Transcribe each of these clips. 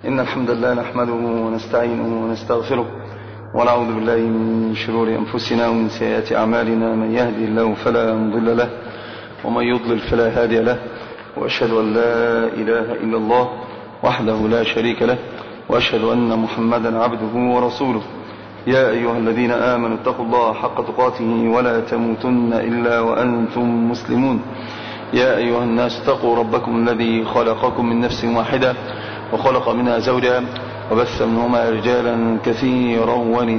إن الحمد لله نحمده ونستعينه ونستغفره ونعوذ بالله من شرور أنفسنا ومن سيئات أعمالنا. من يهدي الله فلا مضل له ومن يضلل فلا هادي له، وأشهد أن لا إله إلا الله وحده لا شريك له، وأشهد أن محمدا عبده ورسوله. يا أيها الذين آمنوا اتقوا الله حق تقاته ولا تموتن إلا وأنتم مسلمون. يا أيها الناس اتقوا ربكم الذي خلقكم من نفس واحدة وخلق منها زوجها وبث منهما رجالا كثيرا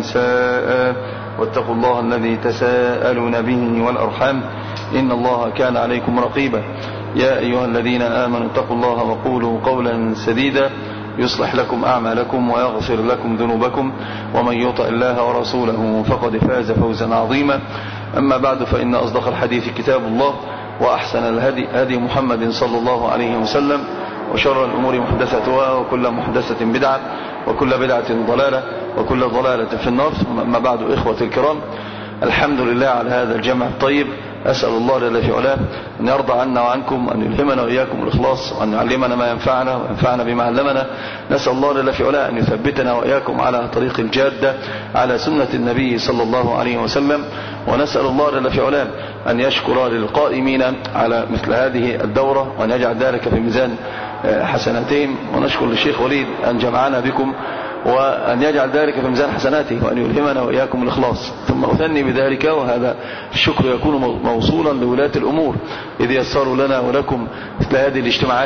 ونساء، واتقوا الله الذي تساءلون به والأرحام إن الله كان عليكم رقيبا. يا أيها الذين آمنوا اتقوا الله وقولوا قولا سديدا يصلح لكم أعمالكم ويغفر لكم ذنوبكم، ومن يطع الله ورسوله فقد فاز فوزا عظيما. أما بعد، فإن أصدق الحديث كتاب الله، وأحسن الهدي هدي محمد صلى الله عليه وسلم، وشر الأمور محدثتها، وكل محدثة بدعة، وكل بدعة ضلالة، وكل ضلالة في النار. أما بعد، إخوة الكرام، الحمد لله على هذا الجمع الطيب. أسأل الله جل في علاه أن يرضى عنا وعنكم، وأن يلهمنا وإياكم الإخلاص، وأن يعلمنا ما ينفعنا وينفعنا بما علمنا. نسأل الله جل في علاه أن يثبتنا وإياكم على طريق الجادة على سنة النبي صلى الله عليه وسلم. ونسأل الله جل في علاه أن يشكر للقائمين على مثل هذه الدورة، وأن يجعل ذلك في ميزان حسناتهم. ونشكر للشيخ وليد أن جمعنا بكم، وأن يجعل ذلك في ميزان حسناته، وأن يلهمنا وإياكم الإخلاص. ثم أثني بذلك، وهذا الشكر يكون موصولا لولاة الأمور إذ يسروا لنا ولكم مثل هذه الاجتماعات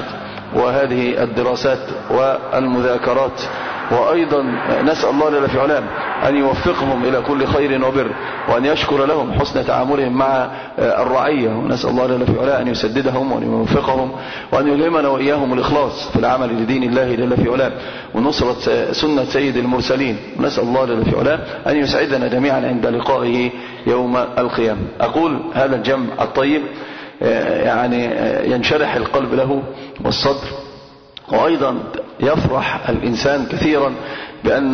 وهذه الدراسات والمذاكرات. وأيضا نسأل الله جل في علاه أن يوفقهم إلى كل خير وبر، وأن يشكر لهم حسن تعاملهم مع الرعية. ونسأل الله جل في علاه أن يسددهم وأن يوفقهم، وأن يلهمنا وإياهم الإخلاص في العمل لدين الله جل في علاه ونصرة سنة سيد المرسلين. ونسأل الله جل في علاه أن يسعدنا جميعا عند لقائه يوم القيامة. أقول هذا الجمع الطيب يعني ينشرح القلب له والصدر، وأيضا يفرح الإنسان كثيرا بأن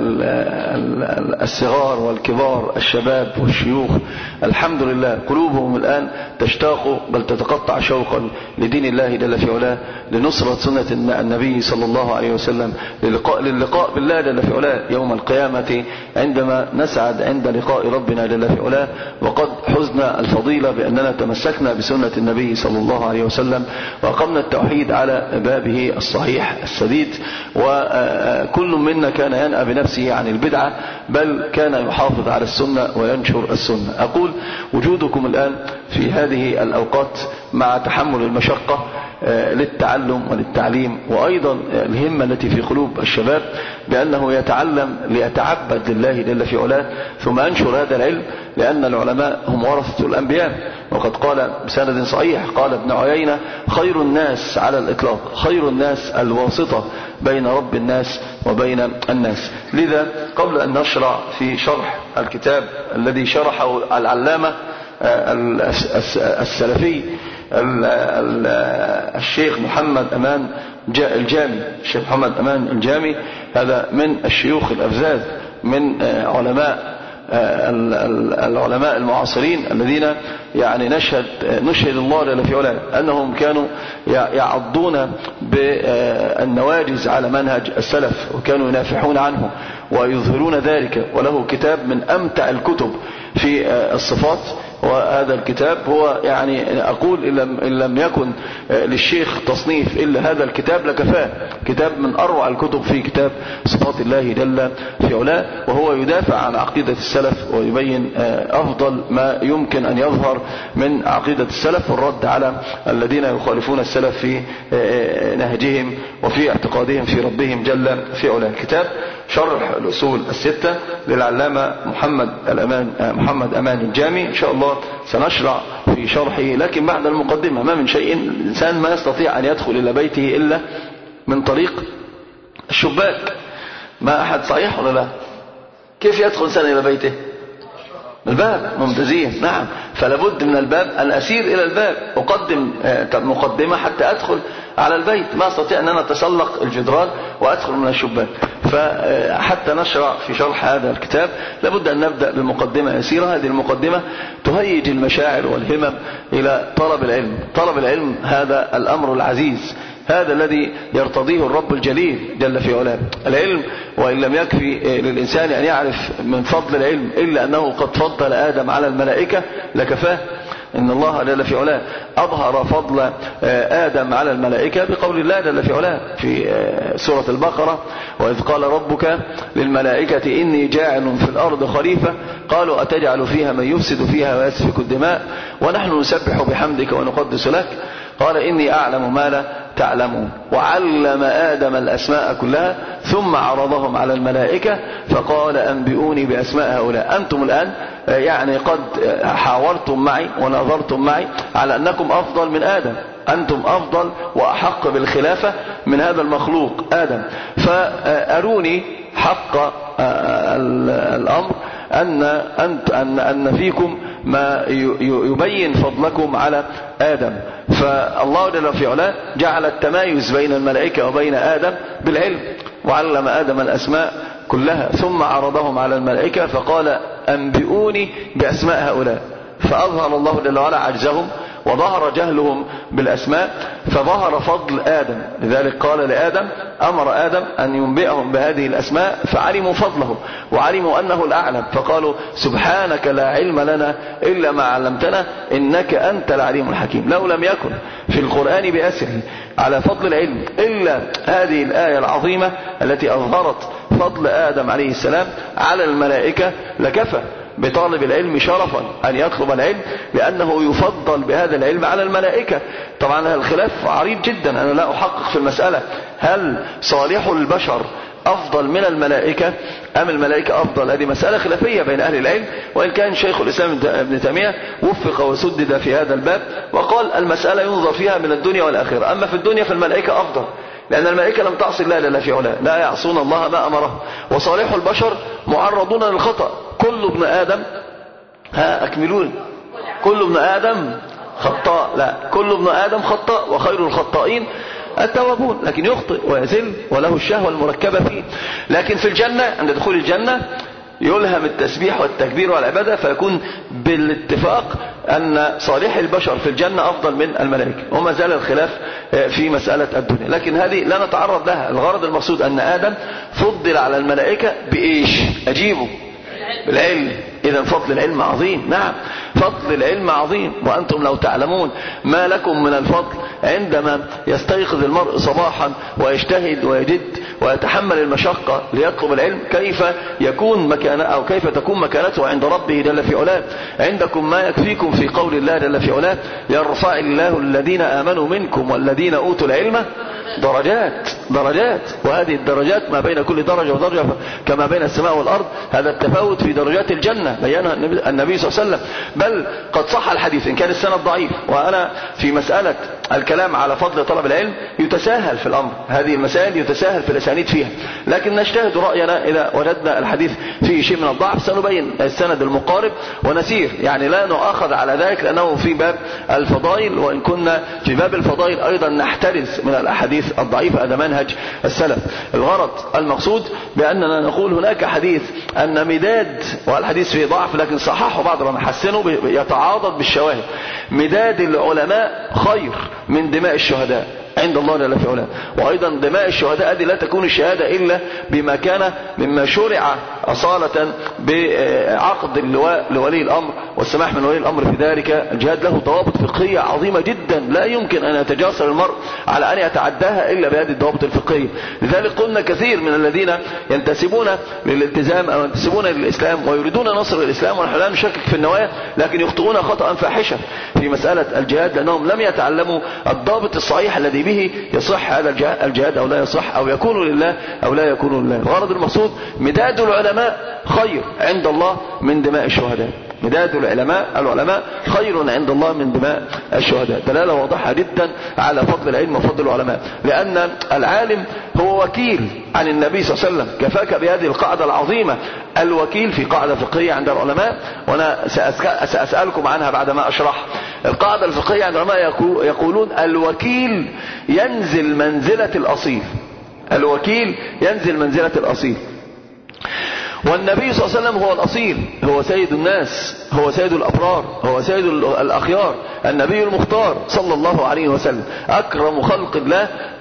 الصغار والكبار، الشباب والشيوخ، الحمد لله قلوبهم الآن تشتاق بل تتقطع شوقا لدين الله جل في علاه، لنصرة سنة النبي صلى الله عليه وسلم، للقاء بالله جل في علاه يوم القيامة، عندما نسعد عند لقاء ربنا جل في علاه وقد حزنا الفضيلة بأننا تمسكنا بسنة النبي صلى الله عليه وسلم، وأقمنا التوحيد على بابه الصحيح السديد. وكل منا كان ينأى بنفسه عن البدعة، بل كان يحافظ على السنة وينشر السنة. أقول وجودكم الآن في هذه الأوقات مع تحمل المشقة للتعلم وللتعليم، وأيضا الهمة التي في قلوب الشباب بأنه يتعلم ليتعبد لله جل في علاه، ثم ينشر هذا العلم، لأن العلماء هم ورثة الأنبياء. وقد قال بسند صحيح، قال ابن عيينة: خير الناس على الإطلاق خير الناس الواسطة بين رب الناس وبين الناس. لذا قبل أن نشرع في شرح الكتاب الذي شرحه العلامة السلفي الشيخ محمد أمان الجامي، الشيخ محمد أمان الجامي، هذا من الشيوخ الأفذاذ من العلماء المعاصرين الذين يعني نشهد الله جل في علاه أنهم كانوا يعضون بالنواجذ على منهج السلف، وكانوا ينافحون عنه ويظهرون ذلك. وله كتاب من أمتع الكتب في الصفات، وهذا الكتاب هو يعني أقول إن لم يكن للشيخ تصنيف إلا هذا الكتاب لكفاه، كتاب من أروع الكتب في كتاب صفات الله جل في علاه، وهو يدافع عن عقيدة السلف ويبين أفضل ما يمكن أن يظهر من عقيدة السلف، والرد على الذين يخالفون السلف في نهجهم وفي اعتقادهم في ربهم جل في علاه. كتاب شرح الأصول الستة للعلامة محمد أمان الجامي. إن شاء الله سنشرع في شرحه، لكن بعد المقدمة. ما من شيء الإنسان ما يستطيع أن يدخل إلى بيته إلا من طريق الشباك. ما أحد صحيح ولا لا؟ كيف يدخل إنسان إلى بيته؟ الباب. ممتازين. نعم. فلابد من الباب أن أسير إلى الباب، أقدم مقدمة حتى أدخل على البيت. ما أستطيع أن أنا أتسلق الجدران وأدخل من الشباك. فحتى نشرع في شرح هذا الكتاب لابد أن نبدأ بمقدمة يسيرة. هذه المقدمة تهيج المشاعر والهمم إلى طلب العلم. طلب العلم هذا الأمر العزيز، هذا الذي يرتضيه الرب الجليل جل في علاه. العلم وإن لم يكفي للإنسان أن يعرف من فضل العلم إلا أنه قد فضل آدم على الملائكة لكفاه. إن الله جل في علاه أظهر فضل آدم على الملائكة بقول الله جل في علاه في سورة البقرة: وإذ قال ربك للملائكة إني جاعل في الأرض خليفة قالوا أتجعل فيها من يفسد فيها ويسفك الدماء ونحن نسبح بحمدك ونقدس لك قال إني أعلم ما لا تعلمون. وعلم آدم الأسماء كلها ثم عرضهم على الملائكة فقال أنبئوني بأسماء هؤلاء. أنتم الآن يعني قد حاورتم معي ونظرتم معي على أنكم أفضل من آدم، أنتم أفضل وأحق بالخلافة من هذا المخلوق آدم، فأروني حق الأمر أن فيكم ما يبين فضلكم على آدم. فالله جل في علاه جعل التمايز بين الملائكة وبين آدم بالعلم. وعلم آدم الأسماء كلها ثم عرضهم على الملائكة فقال أنبئوني بأسماء هؤلاء. فأظهر الله جل وعلا عجزهم وظهر جهلهم بالأسماء فظهر فضل آدم. لذلك قال لآدم، أمر آدم أن ينبئهم بهذه الأسماء فعلموا فضله وعلموا أنه الأعلم فقالوا سبحانك لا علم لنا إلا ما علمتنا إنك أنت العليم الحكيم. لو لم يكن في القرآن بأسره على فضل العلم إلا هذه الآية العظيمة التي أظهرت فضل آدم عليه السلام على الملائكة لكفى بطالب العلم شرفا أن يطلب العلم لأنه يفضل بهذا العلم على الملائكة. طبعا الخلاف عريض جدا، أنا لا أحقق في المسألة هل صالح البشر أفضل من الملائكة أم الملائكة أفضل. هذه مسألة خلافية بين أهل العلم، وإن كان شيخ الإسلام ابن تيمية وفق وسدد في هذا الباب وقال المسألة ينظر فيها من الدنيا والآخرة. أما في الدنيا فالملائكة أفضل لأن الملائكة لم تعصي الله جل في علاه، لا يعصون الله ما أمره. وصالح البشر معرضون للخطأ. كل ابن آدم أكملون، كل ابن آدم خطاء، لا كل ابن آدم خطاء وخير الخطائين التوابون، لكن يخطئ ويزل وله الشهوة المركبة فيه. لكن في الجنة عند دخول الجنة يلهم التسبيح والتكبير والعبادة فيكون بالاتفاق أن صالح البشر في الجنة أفضل من الملائكة. وما زال الخلاف في مسألة الدنيا، لكن هذه لا نتعرض لها. الغرض المقصود أن آدم فضل على الملائكة بإيش؟ أجيبه بالعلم. إذا فضل العلم عظيم، نعم فضل العلم عظيم. وأنتم لو تعلمون ما لكم من الفضل عندما يستيقظ المرء صباحا ويجتهد ويجد ويتحمل المشقة ليطلب العلم، كيف يكون مكانه أو كيف تكون مكانته عند ربه جل في علاه. عندكم ما يكفيكم في قول الله جل في علاه يرفع الله الذين آمنوا منكم والذين أوتوا العلم درجات. درجات، وهذه الدرجات ما بين كل درجة ودرجة كما بين السماء والأرض. هذا التفاوت في درجات الجنة بيانها النبي صلى الله عليه وسلم. بل قد صح الحديث إن كان السند ضعيف. وأنا في مسألة الكلام على فضل طلب العلم يتساهل في الأمر، هذه المسائل يتساهل في الأسانيد فيها، لكن نجتهد رأينا إذا وجدنا الحديث فيه شيء من الضعف سنبين السند المقارب ونسير، يعني لا نؤاخذ على ذلك لأنه في باب الفضائل. وإن كنا في باب الفضائل أيضا نحترز من الأحاديث الضعيفة، هذا منهج السلف. الغرض المقصود بأننا نقول هناك حديث أن مداد، والحديث فيه ضعف لكن صححه بعض من حسنه يتعاضد بالشواهد، مداد العلماء خير من دماء الشهداء عند الله جل في علاه. وأيضا دماء الشهداء هذه لا تكون الشهادة إلا بما كان مما شرع أصالة بعقد اللواء لولي الأمر والسماح من ولي الأمر في ذلك. الجهاد له ضوابط فقهية عظيمة جدا لا يمكن أن يتجاسر المرء على أن يتعداها إلا بهذه الضوابط الفقهية. لذلك قلنا كثير من الذين ينتسبون للالتزام أو ينتسبون للإسلام ويريدون نصر الإسلام، ونحن لا نشكك في النوايا، لكن يخطئون خطأ فاحشا في مسألة الجهاد لأنهم لم يتعلموا الضابط الصحيح الذي به يصح هذا الجهاد أو لا يصح، أو يكون لله أو لا يكون لله. الغرض المقصود مداد العلماء خير عند الله من دماء الشهداء. مداد العلماء خير عند الله من دماء الشهداء. دلالة واضحة جدا على فضل العلم وفضل العلماء، لأن العالم هو وكيل عن النبي صلى الله عليه وسلم. كفاك بهذه القاعدة العظيمة، الوكيل في قاعدة فقهية عند العلماء، وأنا سأسألكم عنها بعدما أشرح. القاعدة الفقهية عند العلماء يقولون الوكيل ينزل منزلة الأصيل. الوكيل ينزل منزلة الأصيل، والنبي صلى الله عليه وسلم هو الأصيل، هو سيد الناس، هو سيد الأبرار، هو سيد الأخيار، النبي المختار صلى الله عليه وسلم، أكرم خلق الله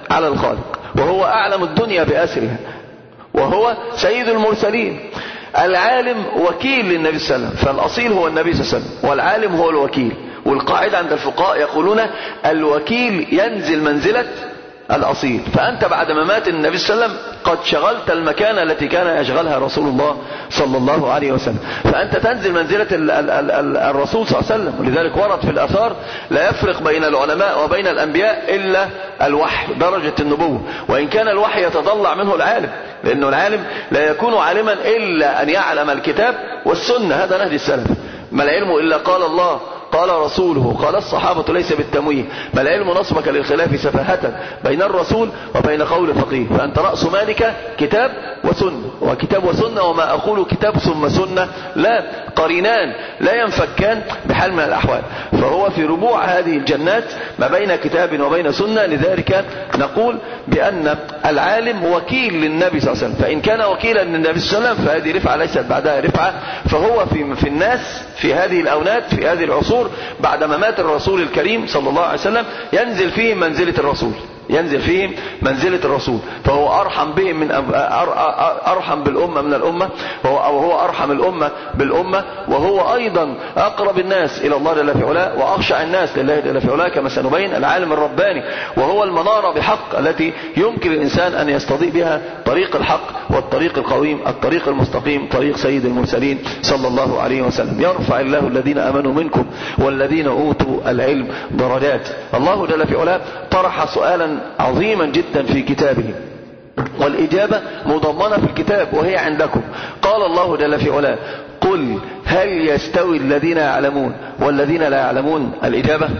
على الخالق، وهو أعلم الدنيا بأسرها، وهو سيد المرسلين. العالم وكيل للنبي صلى الله عليه وسلم، فالأصيل هو النبي صلى الله عليه وسلم، والعالم هو الوكيل. والقاعدة عند الفقهاء يقولون الوكيل ينزل منزلة الأصيل. فأنت بعد ما مات النبي صلى الله عليه وسلم قد شغلت المكانة التي كان يشغلها رسول الله صلى الله عليه وسلم، فأنت تنزل منزلة الرسول صلى الله عليه وسلم. ولذلك ورد في الآثار لا يفرق بين العلماء وبين الأنبياء إلا الوحي، درجة النبوة، وإن كان الوحي يتضلع منه العالم، لأنه العالم لا يكون عالما إلا أن يعلم الكتاب والسنة. هذا نهج السلف. ما العلم إلا قال الله قال رسوله قال الصحابة ليس بالتمويه. ما العلم نصبك للخلاف سفاهة بين الرسول وبين قول فقيه. فأنت رأس مالك كتاب وسنة، وكتاب وسنة، وما أقول كتاب ثم سنة لا قرينان لا ينفكان بحال من الأحوال. فهو في ربوع هذه الجنات ما بين كتاب وبين سنة. لذلك نقول بأن العالم وكيل للنبي صلى الله عليه وسلم، فإن كان وكيلا للنبي صلى الله عليه وسلم فهذه رفعة ليست بعدها رفعة. فهو في الناس في هذه الأونات في هذه العصور بعدما مات الرسول الكريم صلى الله عليه وسلم ينزل فيهم منزلة الرسول، ينزل فيهم منزلة الرسول. فهو أرحم بهم من أرحم بالأمة من الأمة، وهو أرحم الأمة بالأمة، وهو أيضا أقرب الناس إلى الله جل في علاه وأخشع الناس لله جل في علاه كما سنبين. العالم الرباني، وهو المنارة بحق التي يمكن الإنسان أن يستضيء بها طريق الحق والطريق القويم، الطريق المستقيم، طريق سيد المرسلين صلى الله عليه وسلم. يرفع الله الذين آمنوا منكم والذين أوتوا العلم درجات. الله جل في علاه طرح سؤالا عظيما جدا في كتابه، والإجابة مضمنة في الكتاب وهي عندكم. قال الله جل في علاه قل هل يستوي الذين يعلمون والذين لا يعلمون؟ الإجابة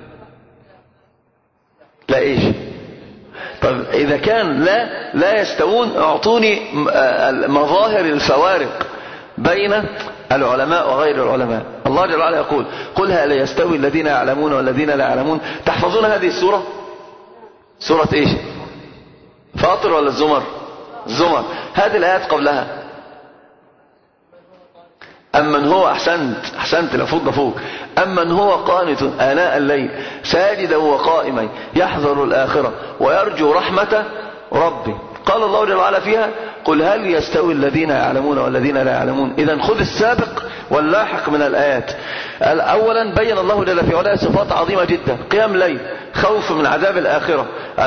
لا. إيش؟ طب إذا كان لا يستوون، اعطوني مظاهر الفوارق بين العلماء وغير العلماء. الله جل وعلا يقول قل هل يستوي الذين يعلمون والذين لا يعلمون. تحفظون هذه السورة؟ سورة ايش؟ فاطر ولا الزمر؟ الزمر. هذه الآيات قبلها أمن هو أحسنت لفوق أمن هو قانت آناء الليل ساجدا وقائما يحذر الآخرة ويرجو رحمة ربي. قال الله جل وعلا فيها قل هل يستوي الذين يعلمون والذين لا يعلمون. إذن خذ السابق واللاحق من الآيات. أولا بين الله جل في علاه صفات عظيمة جدا: قيام ليل، خوف من عذاب الآخرة،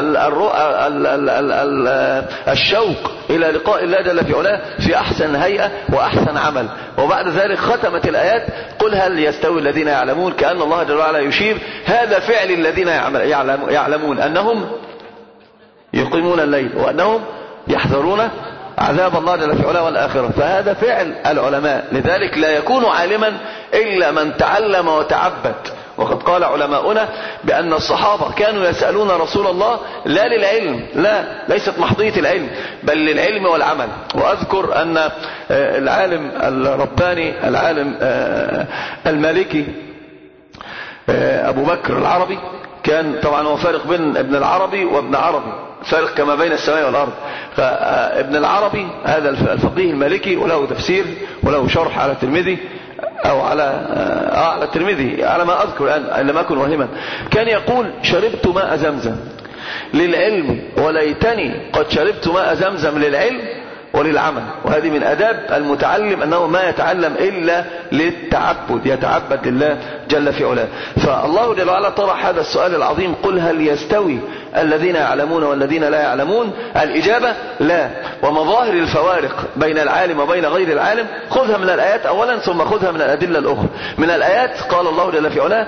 الشوق إلى لقاء الله جل في علاه في أحسن هيئة وأحسن عمل. وبعد ذلك ختمت الآيات قل هل يستوي الذين يعلمون، كأن الله جل وعلا يشير هذا فعل الذين يعلمون أنهم يقيمون الليل وأنهم يحذرون عذاب الله جل في علاه والآخرة. فهذا فعل العلماء. لذلك لا يكون عالما إلا من تعلم وتعبد. وقد قال علماؤنا بأن الصحابة كانوا يسألون رسول الله لا للعلم، لا ليست محضية العلم، بل للعلم والعمل. وأذكر أن العالم الرباني العالم المالكي أبو بكر العربي، كان طبعا هو فارق بين ابن العربي وابن عربي، فارق كما بين السماء والأرض. فابن العربي هذا الفقيه المالكي وله تفسير وله شرح على الترمذي أو على الترمذي على ما أذكر الآن لم أكن وهما. كان يقول شربت ماء زمزم للعلم وليتني قد شربت ماء زمزم للعلم وللعمل. وهذه من أداب المتعلم أنه ما يتعلم إلا للتعبد، يتعبد لله جل في علاه. فالله جل وعلا طرح هذا السؤال العظيم قل هل يستوي الذين يعلمون والذين لا يعلمون؟ الإجابة لا. ومظاهر الفوارق بين العالم وبين غير العالم خذها من الآيات أولا ثم خذها من الأدلة الأخرى. من الآيات قال الله جل في علاه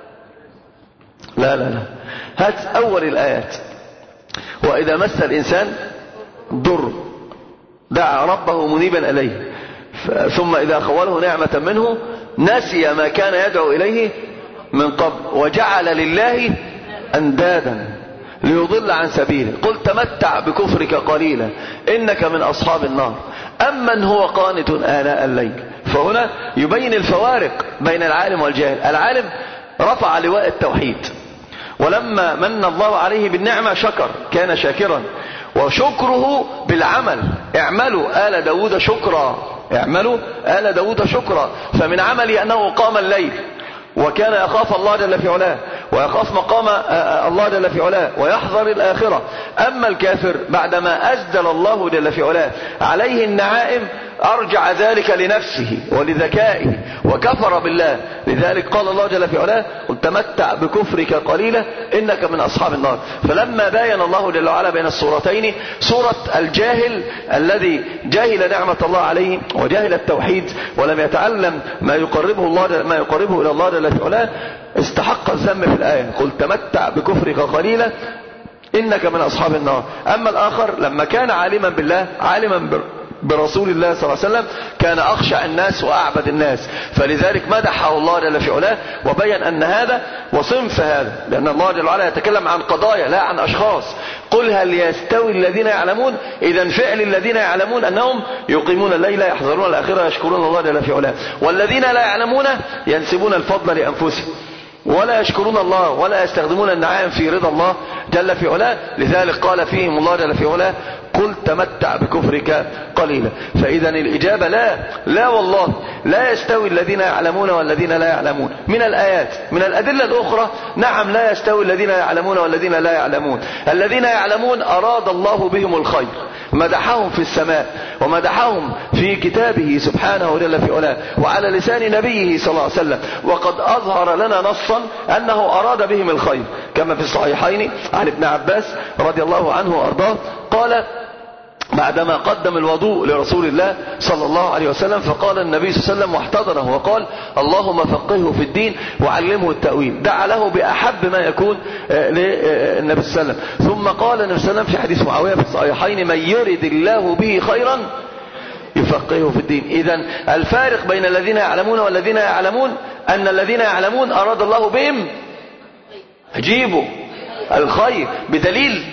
لا هات أول الآيات: وإذا مس الإنسان ضر دعا ربه منيبا إليه ثم إذا خوله نعمة منه نسي ما كان يدعو إليه من قبل وجعل لله أندادا ليضل عن سبيله قل تمتع بكفرك قليلا إنك من أصحاب النار أمن هو قانت آناء الليل. فهنا يبين الفوارق بين العالم والجاهل. العالم رفع لواء التوحيد، ولما من الله عليه بالنعمة شكر، كان شاكرا، وشكره بالعمل. اعملوا آل داود شكرا، اعملوا آل داود شكرا. فمن عمله أنه قام الليل وكان يخاف الله جل في علاه، ويخاف مقام الله جل في علاه ويحذر الآخرة. أما الكافر بعدما أسدل الله جل في علاه عليه النعائم أرجع ذلك لنفسه ولذكائه وكفر بالله. لذلك قال الله جل في علاه قل تمتع بكفرك قليلا إنك من أصحاب النار. فلما باين الله جل وعلا بين الصورتين، صورة الجاهل الذي جاهل نعمة الله عليه وجاهل التوحيد ولم يتعلم ما يقربه إلى الله جل في علاه، استحق الذم في الآية قل تمتع بكفرك قليلا إنك من أصحاب النار. أما الآخر لما كان عالما بالله، عالما برسول الله صلى الله عليه وسلم، كان أخشع الناس وأعبد الناس، فلذلك مدحه الله جل في علاه وبين أن هذا وصنف هذا، لأن الله جل وعلا يتكلم عن قضايا لا عن أشخاص. قل هل يستوي الذين يعلمون، إذا فعل الذين يعلمون أنهم يقيمون الليل يحذرون الآخرة يشكرون الله جل في علاه، والذين لا يعلمون ينسبون الفضل لأنفسهم ولا يشكرون الله ولا يستخدمون النعائم في رضا الله جل في علاه. لذلك قال فيهم الله جل في علاه قل تمتع بكفرك قليلا. فإذا الإجابة لا والله لا يستوي الذين يعلمون والذين لا يعلمون. من الآيات من الأدلة الأخرى نعم لا يستوي الذين يعلمون والذين لا يعلمون. الذين يعلمون أراد الله بهم الخير، مدحهم في السماء ومدحهم في كتابه سبحانه جل في علاه وعلى لسان نبيه صلى الله عليه وسلم، وقد أظهر لنا نصا أنه أراد بهم الخير كما في الصحيحين عن ابن عباس رضي الله عنه وأرضاه قال بعدما قدم الوضوء لرسول الله صلى الله عليه وسلم، فقال النبي صلى الله عليه وسلم واحتضنه وقال اللهم فقهه في الدين وعلمه التأويل. دعا له بأحب ما يكون للنبي صلى الله عليه وسلم. ثم قال النبي صلى الله عليه وسلم في حديث معاوية في الصحيحين من يرد الله به خيرا يفقهه في الدين. إذن الفارق بين الذين يعلمون والذين يعلمون أن الذين يعلمون أراد الله بهم أجيبوا الخير بدليل.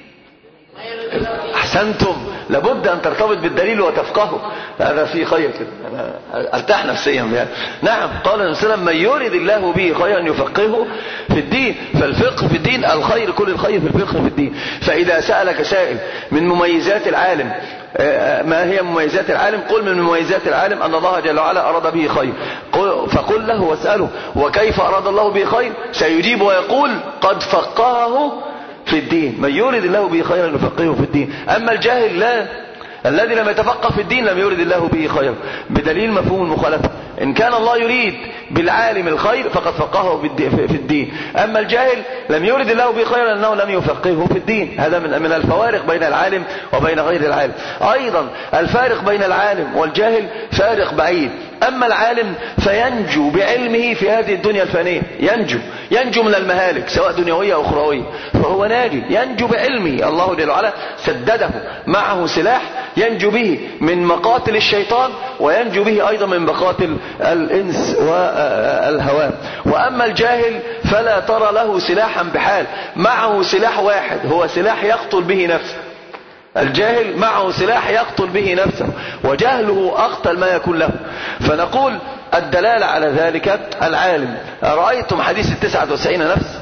أحسنتم، لابد أن ترتبط بالدليل وتفقهه، هذا فيه خير كده، أنا أرتاح نفسيا يعني. نعم قال النبي صلى الله عليه وسلم من يرد الله به خيرا يفقهه في الدين. فالفقه في الدين الخير، كل الخير في الفقه في الدين. فإذا سألك سائل من مميزات العالم ما هي مميزات العالم، قل من مميزات العالم أن الله جل وعلا أراد به خير، فقل له واسأله وكيف أراد الله به خير، سيجيب ويقول قد فقهه في الدين. من يرد الله به خيرا يفقهه في الدين. أما الجاهل لا، الذي لم يتفقه في الدين لم يرد الله به خيرا، بدليل مفهوم المخالفة. إن كان الله يريد بالعالم الخير فقد فقهه في الدين، أما الجاهل لم يرد الله به خيرا لأنه لم يفقهه في الدين. هذا من الفوارق بين العالم وبين غير العالم. أيضا الفارق بين العالم والجاهل فارق بعيد. أما العالم فينجو بعلمه في هذه الدنيا الفانية، ينجو من المهالك سواء دنيوية أو أخروية، فهو ناجي ينجو بعلمه. الله جل وعلا سدده معه سلاح ينجو به من مقاتل الشيطان وينجو به أيضا من مقاتل الإنس والهوام. وأما الجاهل فلا ترى له سلاحا بحال، معه سلاح واحد هو سلاح يقتل به نفسه. الجاهل معه سلاح يقتل به نفسه وجهله أقتل ما يكون له. فنقول الدلالة على ذلك العالم. رأيتم حديث 99 نفس؟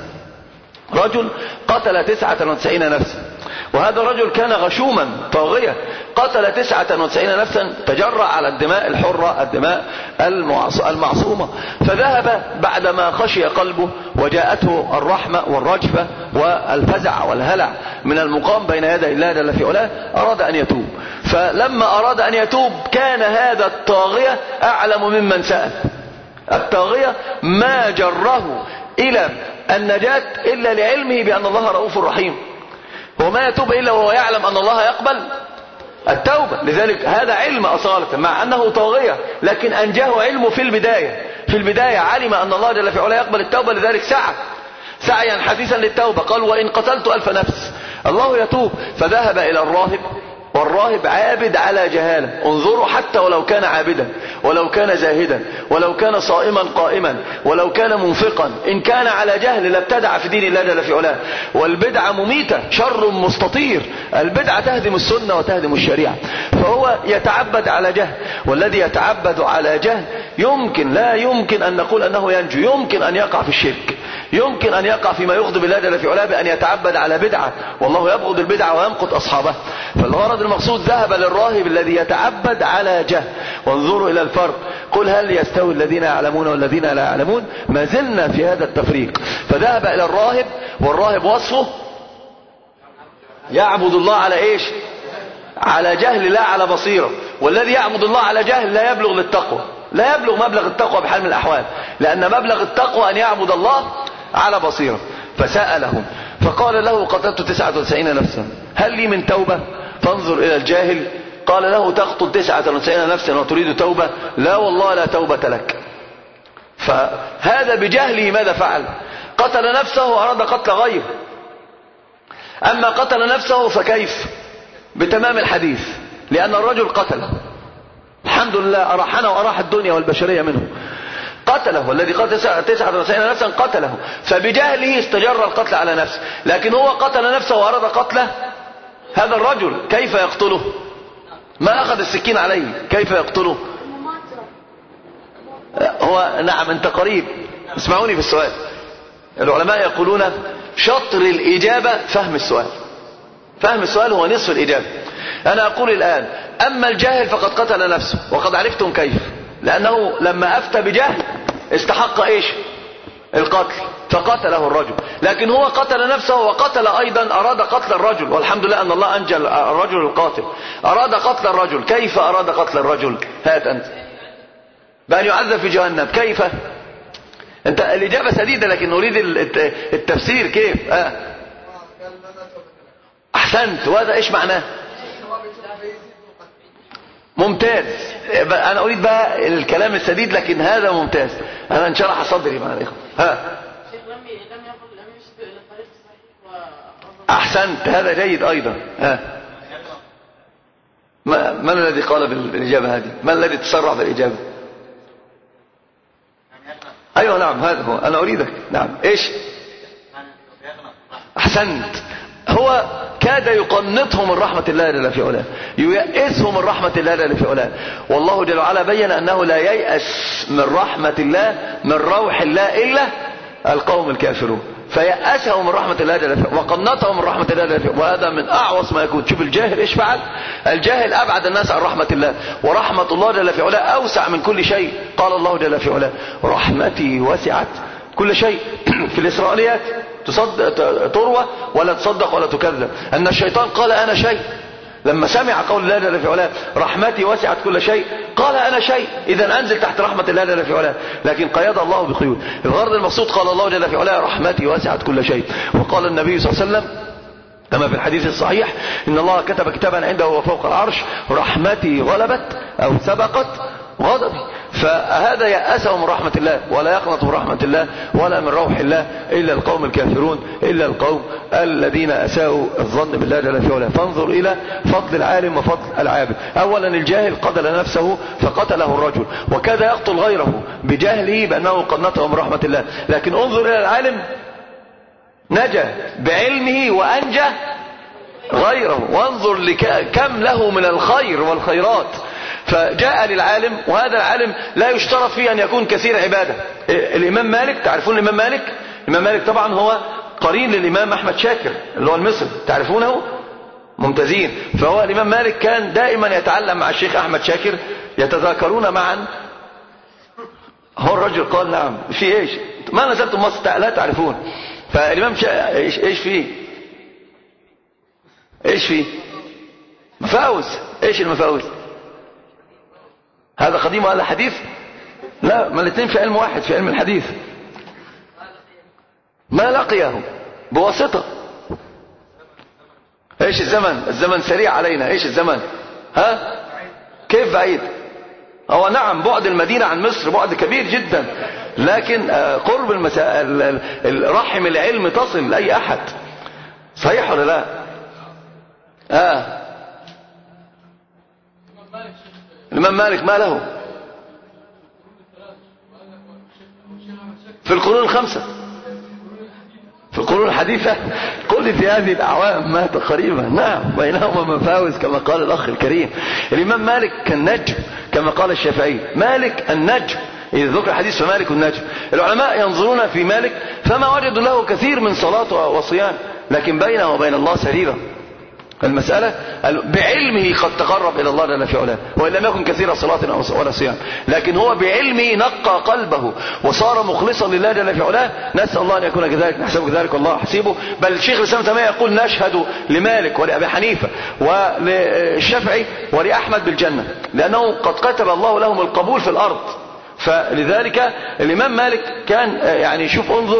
رجل قتل 99 نفسا، وهذا الرجل كان غشوما طاغية، قتل 99 نفسا، تجرأ على الدماء الحرة، الدماء المعصومة، فذهب بعدما خشي قلبه وجاءته الرحمة والرجفة والفزع والهلع من المقام بين يدي الله جل في علاه، أراد أن يتوب. فلما أراد أن يتوب كان هذا الطاغية أعلم ممن سأل. الطاغية ما جره إلى النجاة إلا لعلمه بأن الله رؤوف رحيم، وما يتوب إلا وهو يعلم أن الله يقبل التوبة. لذلك هذا علم أصالة مع أنه طاغية، لكن أنجاه علمه في البداية علم أن الله جل في علاه يقبل التوبة، لذلك سعيا حثيثا للتوبة. قال وإن قتلت 1000 نفس الله يتوب. فذهب إلى الراهب، والراهب عابد على جهالة. انظروا حتى ولو كان عابدا، ولو كان زاهدا، ولو كان صائما قائما، ولو كان منفقا، إن كان على جهل لابتدع في دين الله جل في علاه. والبدعة مميتة، شر مستطير، البدعة تهدم السنة وتهدم الشريعة. فهو يتعبد على جهل، والذي يتعبد على جهل لا يمكن أن نقول أنه ينجو، يمكن أن يقع في الشرك، يمكن أن يقع فيما يغضب الله جل في علاه بأن يتعبد على بدعة، والله يبغض البدعة ويمقت أصحابها. فالغرض المقصود ذهب للراهب الذي يتعبد على جهل. وانظروا إلى الفرق، قل هل يستوي الذين يعلمون والذين لا يعلمون؟ ما زلنا في هذا التفريق. فذهب إلى الراهب، والراهب وصفه يعبد الله على إيش؟ على جهل لا على بصيرة. والذي يعبد الله على جهل لا يبلغ للتقوى، لا يبلغ مبلغ التقوى بحال من الأحوال، لأن مبلغ التقوى أن يعبد الله على بصيرة. فسألهم فقال له قتلت 99 نفسا هل لي من توبة؟ فانظر إلى الجاهل، قال له تقتل 99 نفسا وتريد توبة؟ لا والله لا توبة لك. فهذا بجهله ماذا فعل؟ قتل نفسه وأراد قتل غيره. أما قتل نفسه فكيف؟ بتمام الحديث، لأن الرجل قتله، الحمد لله أراحنا وأراح الدنيا والبشرية منه، قتله. والذي قتل 99 نفسا قتله، فبجهله استجر القتل على نفسه. لكن هو قتل نفسه وأراد قتله هذا الرجل، كيف يقتله؟ ما أخذ السكين عليه، كيف يقتله؟ هو نعم أنت قريب، اسمعوني في السؤال. العلماء يقولون شطر الإجابة فهم السؤال، فهم السؤال هو نصف الإجابة. أنا أقول الآن أما الجاهل فقد قتل نفسه، وقد عرفتم كيف، لأنه لما أفتى بجهل استحق إيش؟ القتل، فقتله الرجل. لكن هو قتل نفسه وقتل أيضا، أراد قتل الرجل، والحمد لله أن الله أنجى الرجل القاتل. أراد قتل الرجل، كيف أراد قتل الرجل؟ هات أنت. بأن يعذب في جهنم، كيف؟ أنت الإجابة سديدة، لكن نريد التفسير كيف؟ أحسنت. وهذا إيش معناه؟ ممتاز. أنا أريد بقى الكلام السديد، لكن هذا ممتاز. أنا انشرح صدري مع الإخوة. أحسنت، هذا جيد أيضا. من الذي قال بالإجابة هذه؟ من الذي تسرع بالإجابة؟ أيوة نعم، هذا هو. أنا أريدك. نعم. إيش؟ أحسنت. هو كاد يقنطهم من رحمة الله جل في علاه، ييأسهم من رحمة الله جل في علاه. والله جل وعلا بين أنه لا ييأس من رحمة الله، من روح الله، إلا القوم الكافرون. فيأسهم من رحمة الله جل في علاه وقنطهم من رحمة الله جل في علاه. وهذا من أعوص ما يكون. شوف الجاهل إيش فعل؟ الجاهل أبعد الناس عن رحمة الله، ورحمة الله جل في علاه أوسع من كل شيء. قال الله جل في علاه رحمتي وسعت كل شيء. في الإسرائيليات تروى ولا تصدق ولا تكذب أن الشيطان قال أنا شيء، لما سمع قول الله جل في علاه رحمتي وسعت كل شيء قال أنا شيء، إذا أنزل تحت رحمة الله جل في علاه. لكن قيد الله بقيود. الغرض المقصود قال الله جل في علاه رحمتي وسعت كل شيء. وقال النبي صلى الله عليه وسلم كما في الحديث الصحيح إن الله كتب كتابا عنده وفوق العرش رحمتي غلبت أو سبقت غضبي. فهذا يأسه من رحمة الله، ولا يقنط من رحمة الله ولا من روح الله إلا القوم الكافرون، إلا القوم الذين أساءوا الظن بالله جل في علاه. فانظر إلى فضل العالم وفضل العابد. أولا الجاهل قتل نفسه فقتله الرجل، وكاد يقتل غيره بجهله بأنه قنطه من رحمة الله. لكن انظر إلى العالم، نجا بعلمه وأنجى غيره. وانظر كم له من الخير والخيرات. فجاء للعالم، وهذا العالم لا يشترط فيه أن يكون كثير عبادة. الإمام مالك، تعرفون الإمام مالك؟ الإمام مالك طبعا هو قرين للإمام أحمد شاكر اللي هو المصري، تعرفونه؟ ممتازين. فهو الإمام مالك كان دائما يتعلم مع الشيخ أحمد شاكر، يتذاكرون معا. هو الرجل قال نعم في إيش؟ ما نزلتم مصر لا تعرفون. فالإمام إيش فيه؟ إيش فيه؟ مفاوز. إيش المفاوز؟ هذا قديم وهذا حديث؟ لا، ما الاثنين في علم واحد، في علم الحديث. ما لقيه بواسطة. ايش الزمن؟ الزمن سريع علينا. ايش الزمن؟ كيف بعيد؟ هو نعم بعد المدينة عن مصر بعد كبير جدا، لكن قرب رحم العلم تصل لأي أحد. صحيح ولا لا؟ الإمام مالك ما له في القرون الخمسة، في القرون الحديثة. قل في هذه الأعوام مات قريبا. نعم بينهما مفاوز كما قال الأخ الكريم. الإمام مالك كان نجم كما قال الشافعي. مالك النجم إذا ذكر حديث فمالك النجم. العلماء ينظرون في مالك فما وجدوا له كثير من صلاة وصيام، لكن بينه وبين الله سريرة. المسألة بعلمه قد تقرب إلى الله جل في علاه، وإن لم يكن كثير صلاة ولا صيام، لكن هو بعلمه نقى قلبه وصار مخلصا لله جل في علاه. نسأل الله أن يكون كذلك، نحسبه كذلك والله حسيبه. بل الشيخ الإسلام تيمية يقول نشهد لمالك ولأبي حنيفة وللشافعي ولأحمد بالجنة، لأنه قد كتب الله لهم القبول في الأرض. فلذلك الإمام مالك كان يعني شوف انظر،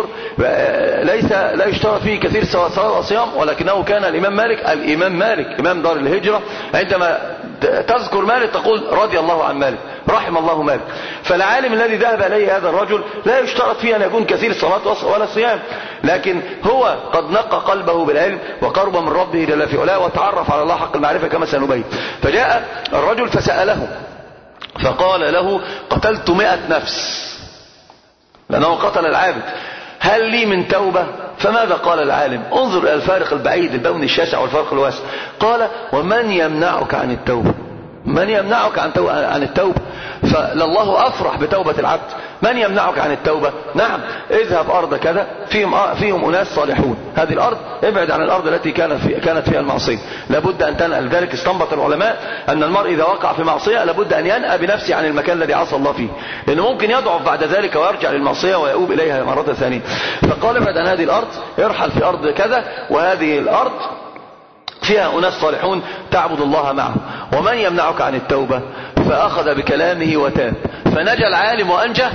لا يشترط فيه كثير صلاة وصيام، ولكنه كان الإمام مالك إمام دار الهجرة عندما تذكر مالك تقول رضي الله عن مالك، رحم الله مالك. فالعالم الذي ذهب إليه هذا الرجل لا يشترط فيه أن يكون كثير صلاة ولا صيام، لكن هو قد نقى قلبه بالعلم وقرب من ربه جل في علاه وتعرف على الله حق المعرفة كما سنبين. فجاء الرجل فسأله فقال له قتلت 100 نفس، لأنه قتل العابد، هل لي من توبة؟ فماذا قال العالم؟ انظر إلى الفارق البعيد، البون الشاسع والفرق الواسع. قال ومن يمنعك عن التوبة؟ من يمنعك عن التوبة؟ فلله أفرح بتوبة العبد. من يمنعك عن التوبة؟ نعم، اذهب أرض كذا فيهم أناس صالحون، هذه الأرض ابعد عن الأرض التي كانت فيها المعصية. لابد أن تنأل. ذلك استنبط العلماء أن المرء إذا وقع في معصية لابد أن ينأى بنفسه عن المكان الذي عصى الله فيه، لأنه ممكن يضعف بعد ذلك ويرجع للمعصية ويؤوب إليها مرة ثانية. فقال ابعد عن هذه الأرض، ارحل في أرض كذا، وهذه الأرض فيها أناس صالحون تعبد الله معه. ومن يمنعك عن التوبة؟ فأخذ بكلامه وتاب، فنجى العالم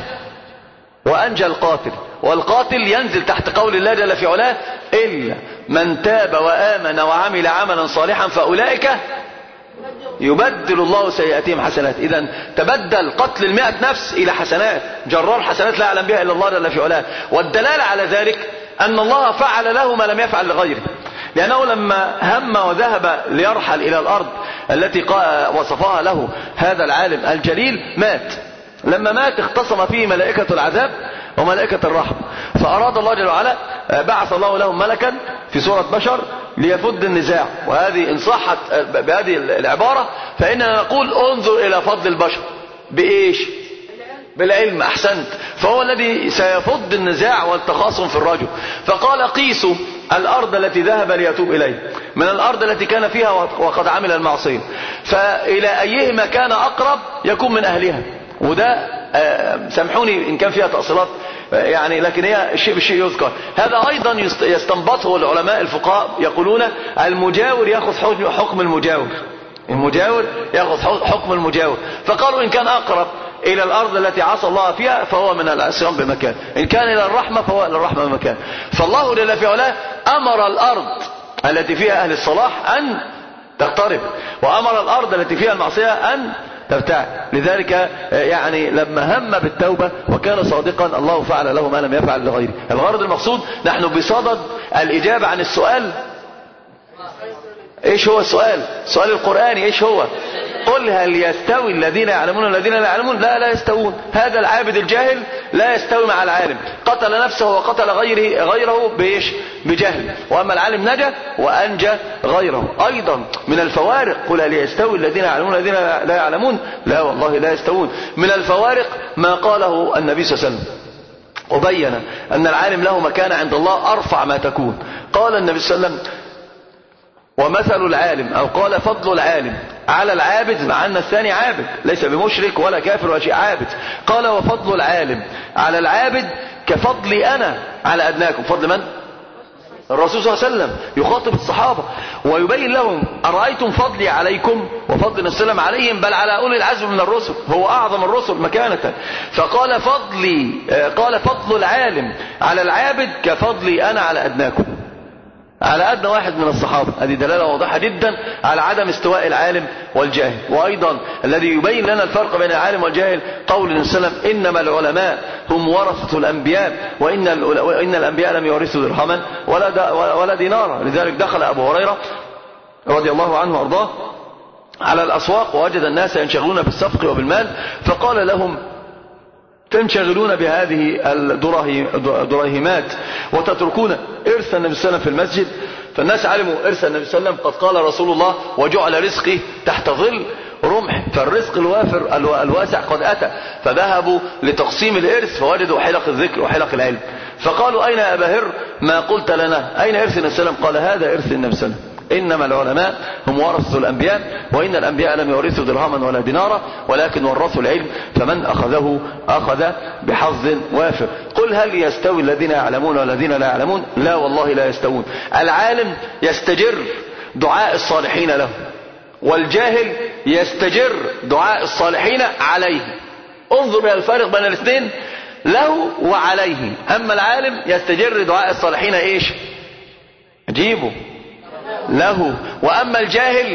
وأنجى القاتل. والقاتل ينزل تحت قول الله جل في علاه إلا من تاب وآمن وعمل عملا صالحا فأولئك يبدل الله سيئاتهم حسنات. إذن تبدل قتل 100 نفس إلى حسنات، جرار حسنات لا يعلم بها إلا الله جل في علاه. والدلالة على ذلك أن الله فعل له ما لم يفعل لغيره، لأنه لما هم وذهب ليرحل إلى الأرض التي وصفها له هذا العالم الجليل مات. لما مات اختصم فيه ملائكة العذاب وملائكة الرحمة، فأراد الله جل وعلا بعث الله لهم ملكا في صورة بشر ليفد النزاع. وهذه إن صحت بهذه العبارة فإننا نقول انظر إلى فضل البشر بإيش؟ بالعلم. أحسنت. فهو الذي سيفض النزاع والتخاصم في الرجل. فقال قيسوا الأرض التي ذهب ليتوب إليه من الأرض التي كان فيها وقد عمل المعصية، فإلى أيهما كان أقرب يكون من أهلها. وده سامحوني إن كان فيها تأصيلات يعني، لكن هي الشيء بالشيء يذكر. هذا أيضا يستنبطه العلماء الفقهاء، يقولون المجاور يأخذ حكم المجاور، المجاور يأخذ حكم المجاور. فقالوا إن كان أقرب إلى الأرض التي عصى الله فيها فهو من العصيان بمكان، إن كان إلى الرحمة فهو إلى الرحمة بمكان. فالله جل في علاه أمر الأرض التي فيها أهل الصلاح أن تقترب، وأمر الأرض التي فيها المعصية أن تبتعد. لذلك يعني لما هم بالتوبة وكان صادقا الله فعل له ما لم يفعل لغيره. الغرض المقصود نحن بصدد الإجابة عن السؤال. ايش هو السؤال؟ السؤال القرآني ايش هو؟ قل هل يستوي الذين يعلمون والذين لا يعلمون؟ لا يستوون. هذا العابد الجاهل لا يستوي مع العالم، قتل نفسه وقتل غيره بايش؟ بجهل. واما العالم نجا وانجى غيره. ايضا من الفوارق قل هل يستوي الذين يعلمون والذين لا يعلمون؟ لا والله لا يستوون. من الفوارق ما قاله النبي صلى الله عليه وسلم وبين ان العالم له مكانة عند الله ارفع ما تكون. قال النبي صلى الله عليه وسلم ومثل العالم، أو قال فضل العالم على العابد، مع أن الثاني عابد ليس بمشرك ولا كافر ولا شيء، عابد. قال وفضل العالم على العابد كفضلي أنا على أدناكم. فضل من؟ الرسول صلى الله عليه وسلم يخاطب الصحابة ويبين لهم أرأيتم فضلي عليكم وفضل النبي صلى الله عليه وسلم، بل على أولي العزم من الرسل، هو أعظم الرسل مكانة. فقال قال فضل العالم على العابد كفضلي أنا على أدناكم، على أدنى واحد من الصحابة. هذه دلالة واضحة جدا على عدم استواء العالم والجاهل. وأيضا الذي يبين لنا الفرق بين العالم والجاهل قول النبي صلى الله عليه وسلم إنما العلماء هم ورثة الأنبياء وإن الأنبياء لم يورثوا درهما ولا دينارا. لذلك دخل أبو هريرة رضي الله عنه وأرضاه على الأسواق ووجد الناس ينشغلون بالسفق وبالمال، فقال لهم تنشغلون بهذه الدراهمات وتتركون إرث النبي صلى الله عليه وسلم في المسجد. فالناس علموا إرث النبي صلى الله عليه وسلم قد قال رسول الله وجعل رزقي تحت ظل الرمح. فالرزق الوافر الواسع قد أتى، فذهبوا لتقسيم الإرث فوجدوا حلق الذكر وحلق العلم، فقالوا أين يا أبا هر ما قلت لنا، أين إرث النبي صلى الله عليه وسلم؟ قال هذا إرث النبي صلى الله عليه وسلم، إنما العلماء هم ورثة الأنبياء، وإن الأنبياء لم يورثوا درهما ولا دينارا ولكن ورثوا العلم، فمن أخذه أخذ بحظ وافر. قل هل يستوي الذين يعلمون والذين لا يعلمون؟ لا والله لا يستوون. العالم يستجر دعاء الصالحين له، والجاهل يستجر دعاء الصالحين عليه. انظر إلى الفارق بين الاثنين، له وعليه. أما العالم يستجر دعاء الصالحين ايش؟ جيبه له. واما الجاهل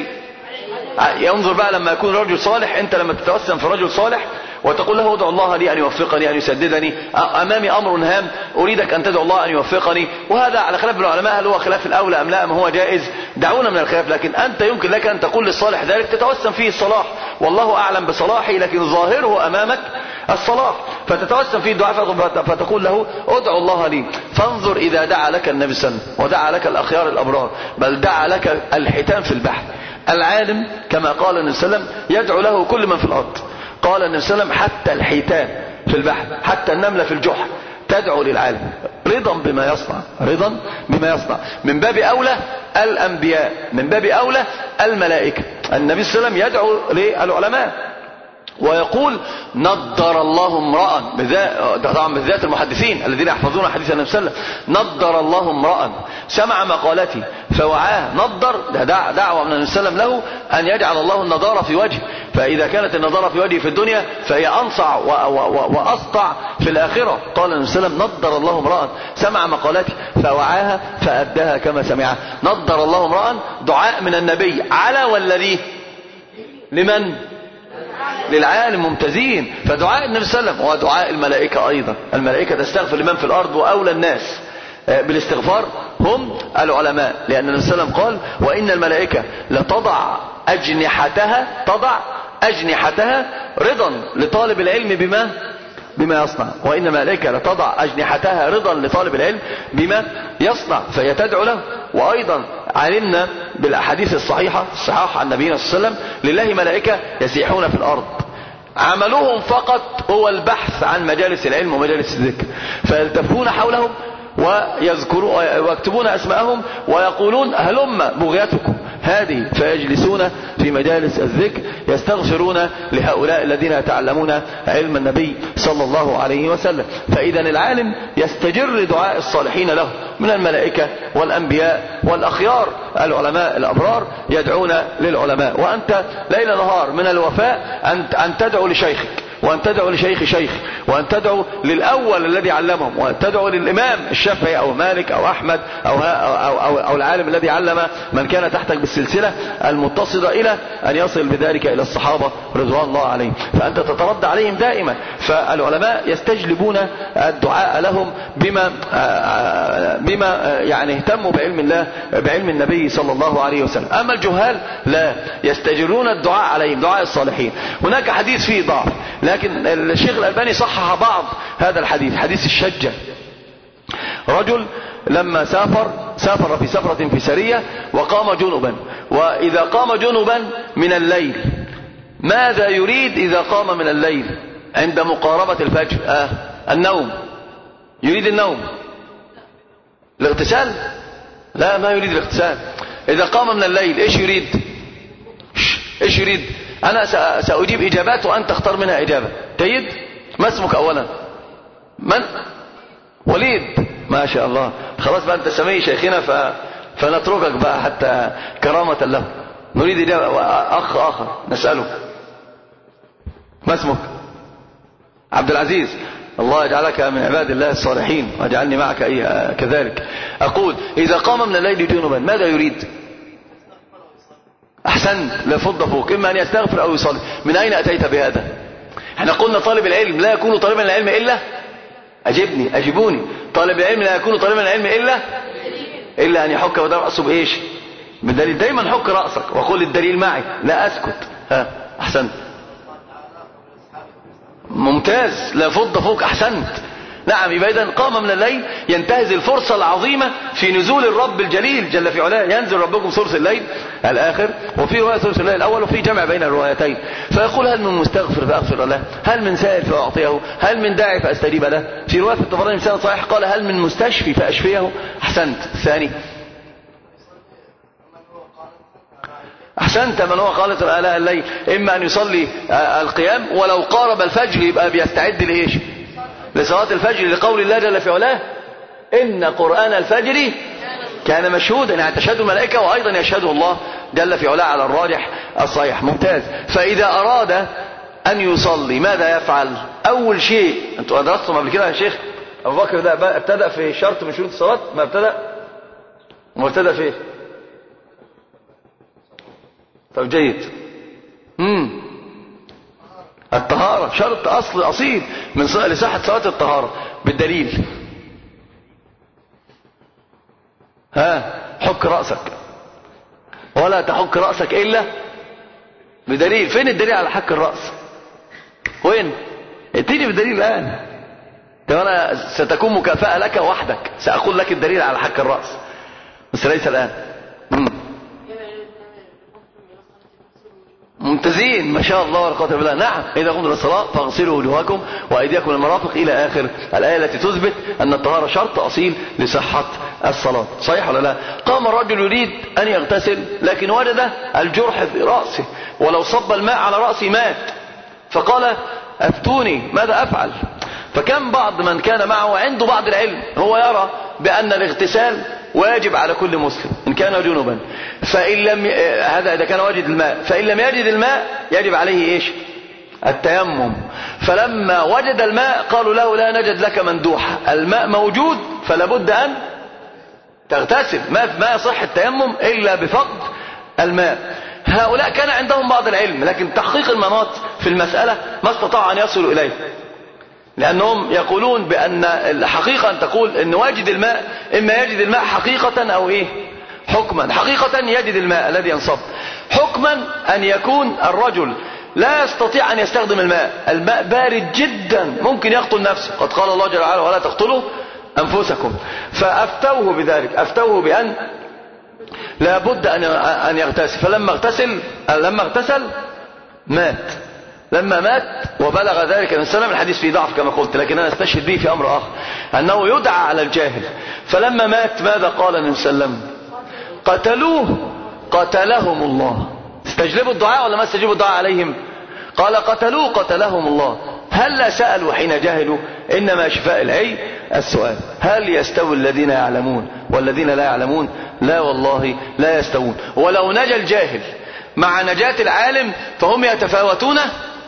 ينظر بقى لما يكون رجل صالح، انت لما تتوسم في رجل صالح وتقول له ادعو الله لي ان يوفقني ان يسددني، امامي امر هام اريدك ان تدعو الله ان يوفقني، وهذا على خلاف العلماء هل هو خلاف الاولى ام لا ام هو جائز، دعونا من الخلاف. لكن انت يمكن لك ان تقول للصالح ذلك تتوسم فيه الصلاح، والله اعلم بصلاحي، لكن ظاهره امامك الصلاح، فتتوسم فيه الدعاء فتقول له ادعو الله لي. فانظر اذا دعا لك النبي صلى الله عليه وسلم ودعا لك الاخيار الابرار، بل دعا لك الحيتان في البحر. العالم كما قال النبي صلى الله عليه وسلم يدعو له كل من في الارض، قال النبي صلى الله عليه وسلم حتى الحيتان في البحر، حتى النملة في الجحر تدعو للعالم رضا بما يصنع، رضا بما يصنع. من باب أولى الأنبياء، من باب أولى الملائكة. النبي صلى الله عليه وسلم يدعو للعلماء ويقول نضر الله امرأ، طبعا بالذات المحدثين الذين يحفظون حديث النبي صلى الله عليه وسلم، نضر الله امرأ سمع مقالتي فوعاه. نضر ده دعوة من النبي صلى الله عليه وسلم له أن يجعل الله النضارة في وجهه، فإذا كانت النضارة في وجهه في الدنيا فهي أنصع وأسطع في الآخرة. قال النبي صلى الله عليه وسلم نضر الله امرأ سمع مقالتي فوعاها فأداها كما سمعها. نضر الله امرأ دعاء من النبي على والذي لمن؟ للعالم ممتازين. فدعاء النبي صلى الله عليه وسلم ودعاء الملائكة أيضا، الملائكة تستغفر لمن في الأرض، وأولى الناس بالاستغفار هم العلماء، لأن النبي صلى الله عليه وسلم قال وإن الملائكة لتضع أجنحتها رضا لطالب العلم بما يصنع، وإن الملائكة لتضع أجنحتها رضا لطالب العلم بما يصنع، فهي تدعو له. وأيضا علمنا بالأحاديث الصحيحة عن نبينا صلى الله عليه وسلم لله ملائكة يسيحون في الأرض، عملهم فقط هو البحث عن مجالس العلم ومجالس الذكر، فيلتفون حولهم ويكتبون أسماءهم ويقولون هلم بغيتكم هذه، فيجلسون في مجالس الذكر يستغفرون لهؤلاء الذين يتعلمون علم النبي صلى الله عليه وسلم. فإذا العالم يستجر دعاء الصالحين له من الملائكة والأنبياء والأخيار، العلماء الأبرار يدعون للعلماء. وأنت ليل نهار من الوفاء أن تدعو لشيخك، وأن تدعو لشيخ شيخ، وأن تدعو للأول الذي علمهم، وأن تدعو للإمام الشافعي أو مالك أو أحمد أو العالم الذي علم من كان تحتك بالسلسلة المتصلة إلى أن يصل بذلك إلى الصحابة رضوان الله عليهم. فأنت تتردى عليهم دائما. فالعلماء يستجلبون الدعاء لهم بما يعني اهتموا بعلم الله، بعلم النبي صلى الله عليه وسلم. أما الجهال لا يستجرون الدعاء عليهم، دعاء الصالحين. هناك حديث فيه ضعف، لكن الشيخ الألباني صحح بعض هذا الحديث، حديث الشجة. رجل لما سافر في سفرة في سرية وقام جنبا، وإذا قام جنبا من الليل ماذا يريد إذا قام من الليل عند مقاربة الفجر؟ النوم. يريد النوم. الاغتسال؟ لا، ما يريد الاغتسال. إذا قام من الليل ايش يريد؟ ايش يريد؟ أنا سأجيب إجابات وأنت تختار منها إجابة. جيد؟ ما اسمك أولا؟ من؟ وليد. ما شاء الله. خلاص بقى أنت سمي شيخنا فنتركك بقى حتى كرامة له. نريد إجابة. أخ آخر نسأله. ما اسمك؟ عبد العزيز. الله يجعلك من عباد الله الصالحين واجعلني معك كذلك. أقول إذا قام من الليل جنبا ماذا يريد؟ أحسنت، لا فض فوق، إما أن يستغفر أو يصلي. من أين أتيت بهذا؟ احنا قلنا طالب العلم لا يكون طالبا للعلم إلا أجيبوني. طالب العلم لا يكون طالبا للعلم إلا أن يحك بدل رأسه بإيش؟ بالدليل. دايما حك رأسك وقول الدليل معي، لا أسكت. أحسنت، ممتاز، لا فض فوق. أحسنت، نعم، يبقى إذن قام من الليل ينتهز الفرصة العظيمة في نزول الرب الجليل جل في علاه. ينزل ربكم ثلث الليل الآخر، وفي رواية ثلث الليل الأول، وفي جمع بين الروايتين. فيقول هل من مستغفر فأغفر له، هل من سائل فأعطيه، هل من داعي فأستجيب له. في رواية في الطبراني بسند صحيح قال هل من مستشفي فأشفيه. أحسنت. الثاني أحسنت، من هو قالت آلاء الليل إما أن يصلي القيام، ولو قارب الفجر يبقى بيستعد لإيش؟ لصلاة الفجر، لقول الله جل في علاه إن قرآن الفجر كان مشهودا، يعني تشهد الملائكة وأيضا يشهده الله جل في علاه على الراجح الصحيح. ممتاز. فإذا أراد أن يصلي ماذا يفعل؟ أول شيء، أنتوا أدرستم قبل كده يا شيخ أبو بكر ده ابتدأ في شرط من شروط الصلاة، ما ابتدأ في إيه؟ طب جيد. الطهارة شرط أصيل من لصحة صلاة الطهارة بالدليل. حك رأسك ولا تحك رأسك إلا بدليل. فين الدليل على حك الرأس؟ وين؟ اديني بالدليل الآن. طب أنا ستكون مكافأة لك وحدك، سأقول لك الدليل على حك الرأس بس ليس الآن. ممتازين ما شاء الله ولا قوة الا بالله. نعم، إذا قمتم للصلاة فاغسلوا وجوهكم وأيديكم للمرافق إلى آخر الآية التي تثبت أن الطهارة شرط أصيل لصحة الصلاة. صحيح ولا لا؟ قام الرجل يريد أن يغتسل لكن وجد الجرح في رأسه، ولو صب الماء على رأسه مات، فقال أفتوني ماذا أفعل؟ فكم بعض من كان معه عنده بعض العلم هو يرى بأن الاغتسال واجب على كل مسلم إن كان جنبا، فإن لم هذا إذا كان واجد الماء، فإن لم يجد الماء يجب عليه إيش؟ التيمم. فلما وجد الماء قالوا له لا نجد لك مندوحة، الماء موجود فلا بد أن تغتسل، ما يصح التيمم إلا بفقد الماء. هؤلاء كان عندهم بعض العلم، لكن تحقيق المناط في المسألة ما استطاعوا أن يصلوا إليه، لأنهم يقولون بأن الحقيقة أن تقول أن واجد الماء إما يجد الماء حقيقة أو إيه؟ حكما. حقيقة يجد الماء الذي ينصب، حكما أن يكون الرجل لا يستطيع أن يستخدم الماء بارد جدا ممكن يقتل نفسه، قد قال الله جل وعلا ولا تقتلوا أنفسكم. فأفتوه بذلك، أفتوه بأن لا بد أن يغتسل. فلما اغتسل مات. لما مات وبلغ ذلك النبي صلى الله عليه وسلم، الحديث فيه ضعف كما قلت لكن أنا استشهد به في أمر آخر، أنه يدعى على الجاهل. فلما مات ماذا قال النبي صلى الله عليه وسلم؟ قتلوه قتلهم الله. استجلبوا الدعاء ولا ما استجلبوا الدعاء عليهم؟ قال قتلوه قتلهم الله. هل لا سألوا حين جاهلوا؟ إنما شفاء العي السؤال. هل يستوي الذين يعلمون والذين لا يعلمون؟ لا والله لا يستوون. ولو نجا الجاهل مع نجاة العالم فهم يتفاوتون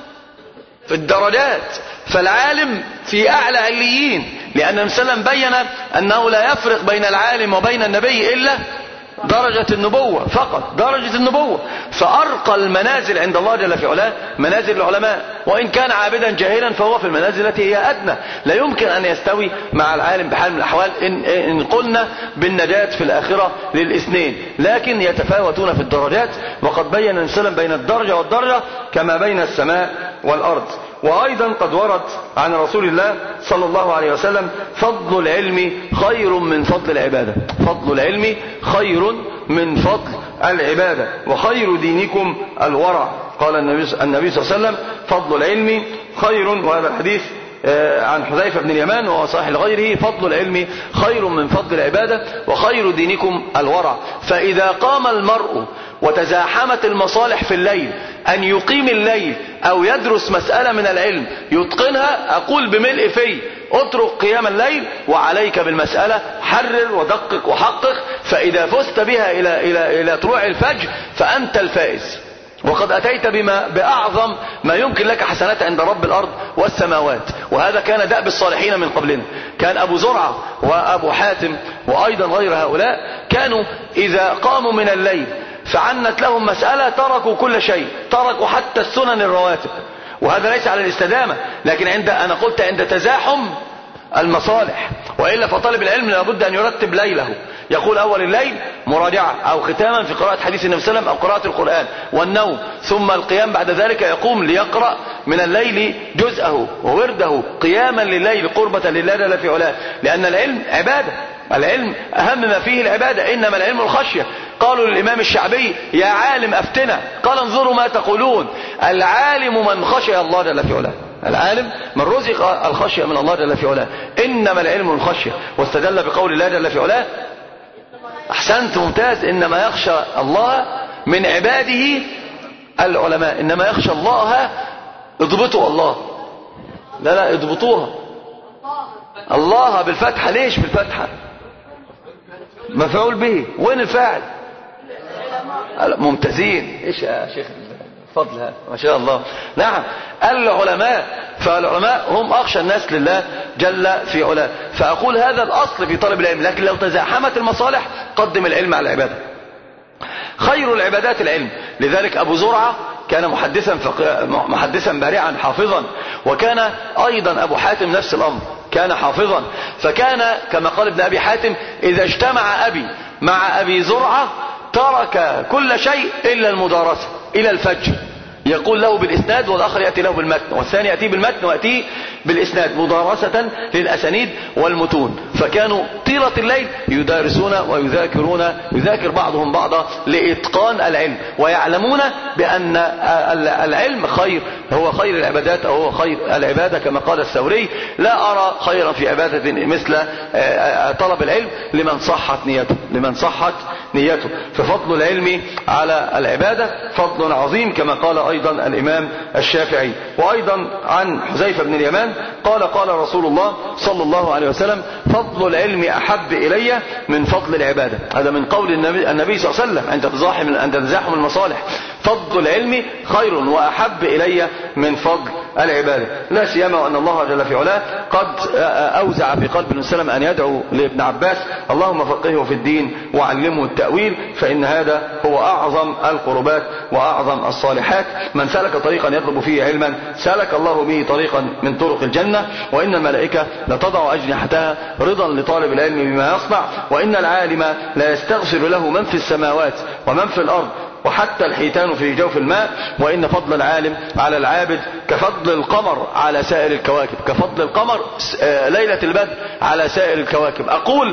في الدرجات، فالعالم في أعلى عليين، لأن النبي صلى الله عليه وسلم بين أنه لا يفرق بين العالم وبين النبي إلا درجة النبوة فقط، درجة النبوة. فأرقى المنازل عند الله جل في علاه منازل العلماء، وإن كان عابدا جاهلا فهو في المنازل التي هي أدنى، لا يمكن أن يستوي مع العالم بحال من الأحوال إن قلنا بالنجاة في الآخرة للاثنين، لكن يتفاوتون في الدرجات. وقد بين النبي صلى الله عليه وسلم بين الدرجة والدرجة كما بين السماء والأرض. وأيضا قد ورد عن رسول الله صلى الله عليه وسلم فضل العلم خير من فضل العبادة. فضل العلم خير من فضل العبادة، وخير دينكم الورع. قال النبي صلى الله عليه وسلم فضل العلم خير، وهذا الحديث عن حذيفة بن اليمان وهو صحيح لغيره، فضل العلم خير من فضل العبادة وخير دينكم الورع. فإذا قام المرء وتزاحمت المصالح في الليل أن يقيم الليل أو يدرس مسألة من العلم يتقنها، أقول بملء في اترك قيام الليل وعليك بالمسألة، حرر ودقق وحقق، فإذا فزت بها إلى طلوع الفجر فأنت الفائز، وقد أتيت بأعظم ما يمكن لك حسنات عند رب الأرض والسماوات. وهذا كان دأب الصالحين من قبلنا. كان أبو زرعة وأبو حاتم وأيضا غير هؤلاء كانوا إذا قاموا من الليل فعنت لهم مسألة تركوا كل شيء، تركوا حتى السنن الرواتب. وهذا ليس على الاستدامة، لكن أنا قلت عند تزاحم المصالح، وإلا فطالب العلم لابد أن يرتب ليله، يقول أول الليل مراجعة أو ختاما في قراءة حديث النبي صلى الله عليه وسلم أو قراءة القرآن والنوم، ثم القيام بعد ذلك يقوم ليقرأ من الليل جزءه وورده قياما لليل قربة لله جل في علاه، لأن العلم عبادة، العلم أهم ما فيه العبادة، إنما العلم الخشية. قالوا للإمام الشعبي يا عالم أفتنا، قال انظروا ما تقولون، العالم من خشي الله جل في علاه، العالم من رزق الخشية من الله جل في علاه، إنما العلم الخشية. واستدل بقول الله جل في علاه، أحسنت ممتاز، إنما يخشى الله من عباده العلماء، إنما يخشى الله، اضبطوا الله، لا اضبطوها، الله بالفتحة. ليش بالفتحة؟ مفعول به، وين الفاعل؟ ممتازين. ايش يا شيخ فضل هذا ما شاء الله. نعم العلماء، فالعلماء هم أخشى الناس لله جل في علاه. فأقول هذا الأصل في طلب العلم، لكن لو تزاحمت المصالح قدم العلم على العبادة. خير العبادات العلم. لذلك أبو زرعة كان محدثا بارعا حافظا، وكان أيضا أبو حاتم نفس الأمر، كان حافظا. فكان كما قال ابن أبي حاتم إذا اجتمع أبي مع أبي زرعة ترك كل شيء إلا المدارسة إلى الفجر، يقول له بالإسناد والآخر يأتي له بالمتن، والثاني يأتي بالمتن ويأتي بالإسناد، مدارسة للأسانيد والمتون. فكانوا طيلة الليل يدارسون ويذاكرون، يذاكر بعضهم بعضا لإتقان العلم، ويعلمون بأن العلم خير، هو خير العبادات أو هو خير العبادة، كما قال الثوري لا أرى خيرا في عبادة مثل طلب العلم لمن صحت نيته، لمن صحت نيته. ففضل العلم على العبادة فضل عظيم، كما قال أيضا الإمام الشافعي. وأيضا عن حذيفة بن اليمان قال قال رسول الله صلى الله عليه وسلم فضل العلم أحب إلي من فضل العبادة. هذا من قول النبي صلى الله عليه وسلم عند تزاحم المصالح، فضل العلم خير وأحب إلي من فضل العبادة. لا سيما وأن الله جل في علاه قد أوزع في قلب ابن سلم أن يدعو لابن عباس اللهم فقهه في الدين وعلمه التأويل، فإن هذا هو أعظم القربات وأعظم الصالحات. من سلك طريقا يطلب فيه علما سلك الله به طريقا من طرق الجنة، وإن الملائكة لتضع أجنحتها رضا لطالب العلم بما يصنع، وإن العالم لا يستغفر له من في السماوات ومن في الأرض وحتى الحيتان في جوف الماء، وإن فضل العالم على العابد كفضل القمر على سائر الكواكب، كفضل القمر ليلة البدر على سائر الكواكب. أقول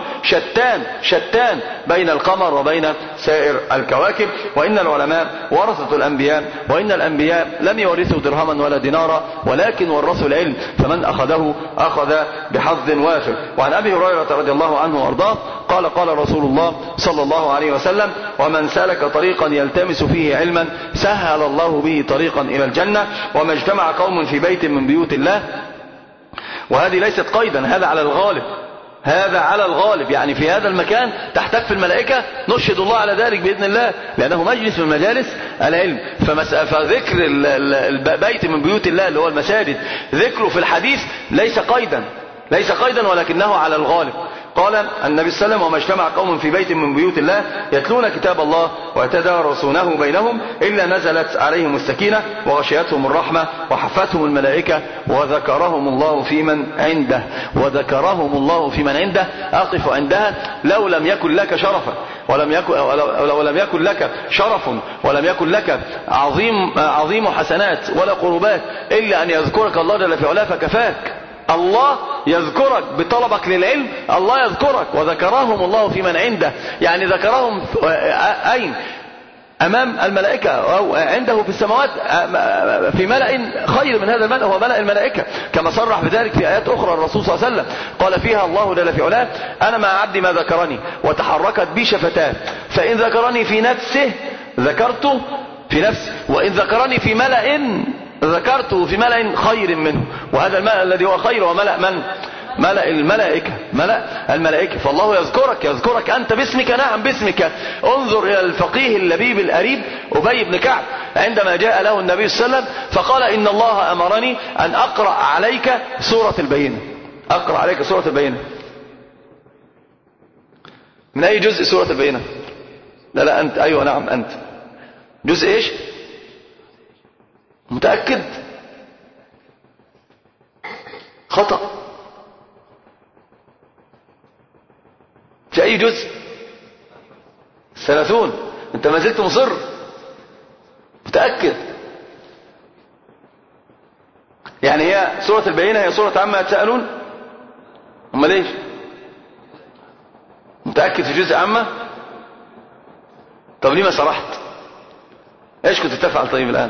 شتان بين القمر وبين سائر الكواكب. وإن العلماء ورثة الأنبياء، وإن الأنبياء لم يورثوا درهما ولا دينارا ولكن ورثوا العلم، فمن أخذه أخذ بحظ وافر. وعن أبي هريرة رضي الله عنه وأرضاه قال قال رسول الله صلى الله عليه وسلم ومن سلك طريقا يلتمس فيه علما سهل الله به طريقا إلى الجنة، وما اجتمع قوم في بيت من بيوت الله. وهذه ليست قيدا، هذا على الغالب، هذا على الغالب، يعني في هذا المكان تحتف الملائكة، نشهد الله على ذلك بإذن الله، لأنه مجلس من مجالس العلم. فذكر البيت من بيوت الله اللي هو المساجد، ذكره في الحديث ليس قيدا ولكنه على الغالب. قال النبي صلى الله عليه وسلم وما اجتمع قوم في بيت من بيوت الله يتلون كتاب الله ويتدارسونه بينهم إلا نزلت عليهم السكينة وغشيتهم الرحمة وحفتهم الملائكة وذكرهم الله في من عنده، وذكرهم الله في من عنده. أقف عندها. لو لم يكن لك شرفا ولو لم يكن لك شرف ولم يكن لك عظيم حسنات ولا قربات إلا أن يذكرك الله جل في علاه فكفاك. الله يذكرك بطلبك للعلم، الله يذكرك. وذكرهم الله في من عنده، يعني ذكرهم أين؟ أمام الملائكة أو عنده في السماوات في ملأ خير من هذا الملأ، هو ملأ الملائكة، كما صرح بذلك في آيات أخرى الرسول صلى الله عليه وسلم. قال فيها الله جل في علاه أنا مع عبدي ما ذكرني وتحركت بي شفتاه، فإن ذكرني في نفسه ذكرته في نفسي، وإن ذكرني في ملأ ذكرته في ملأ خير منه. وهذا الملأ الذي هو خير وملأ من؟ ملأ الملائكة. فالله يذكرك أنت باسمك. نعم باسمك. انظر إلى الفقيه اللبيب الأريب أبي بن كعب عندما جاء له النبي صلى الله عليه وسلم فقال إن الله أمرني أن أقرأ عليك سورة البينة. أقرأ عليك سورة البينة. من أي جزء سورة البينة؟ لا أنت. أيوة نعم أنت. جزء إيش؟ متأكد؟ خطأ. في أي جزء؟ 30. أنت ما زلت مصر؟ متأكد؟ يعني هي سورة البينة هي سورة عما يتساءلون؟ امال ايش؟ متأكد في جزء عامة؟ طب ليه ما صرحت؟ ايش كنت تفعل طيب الآن؟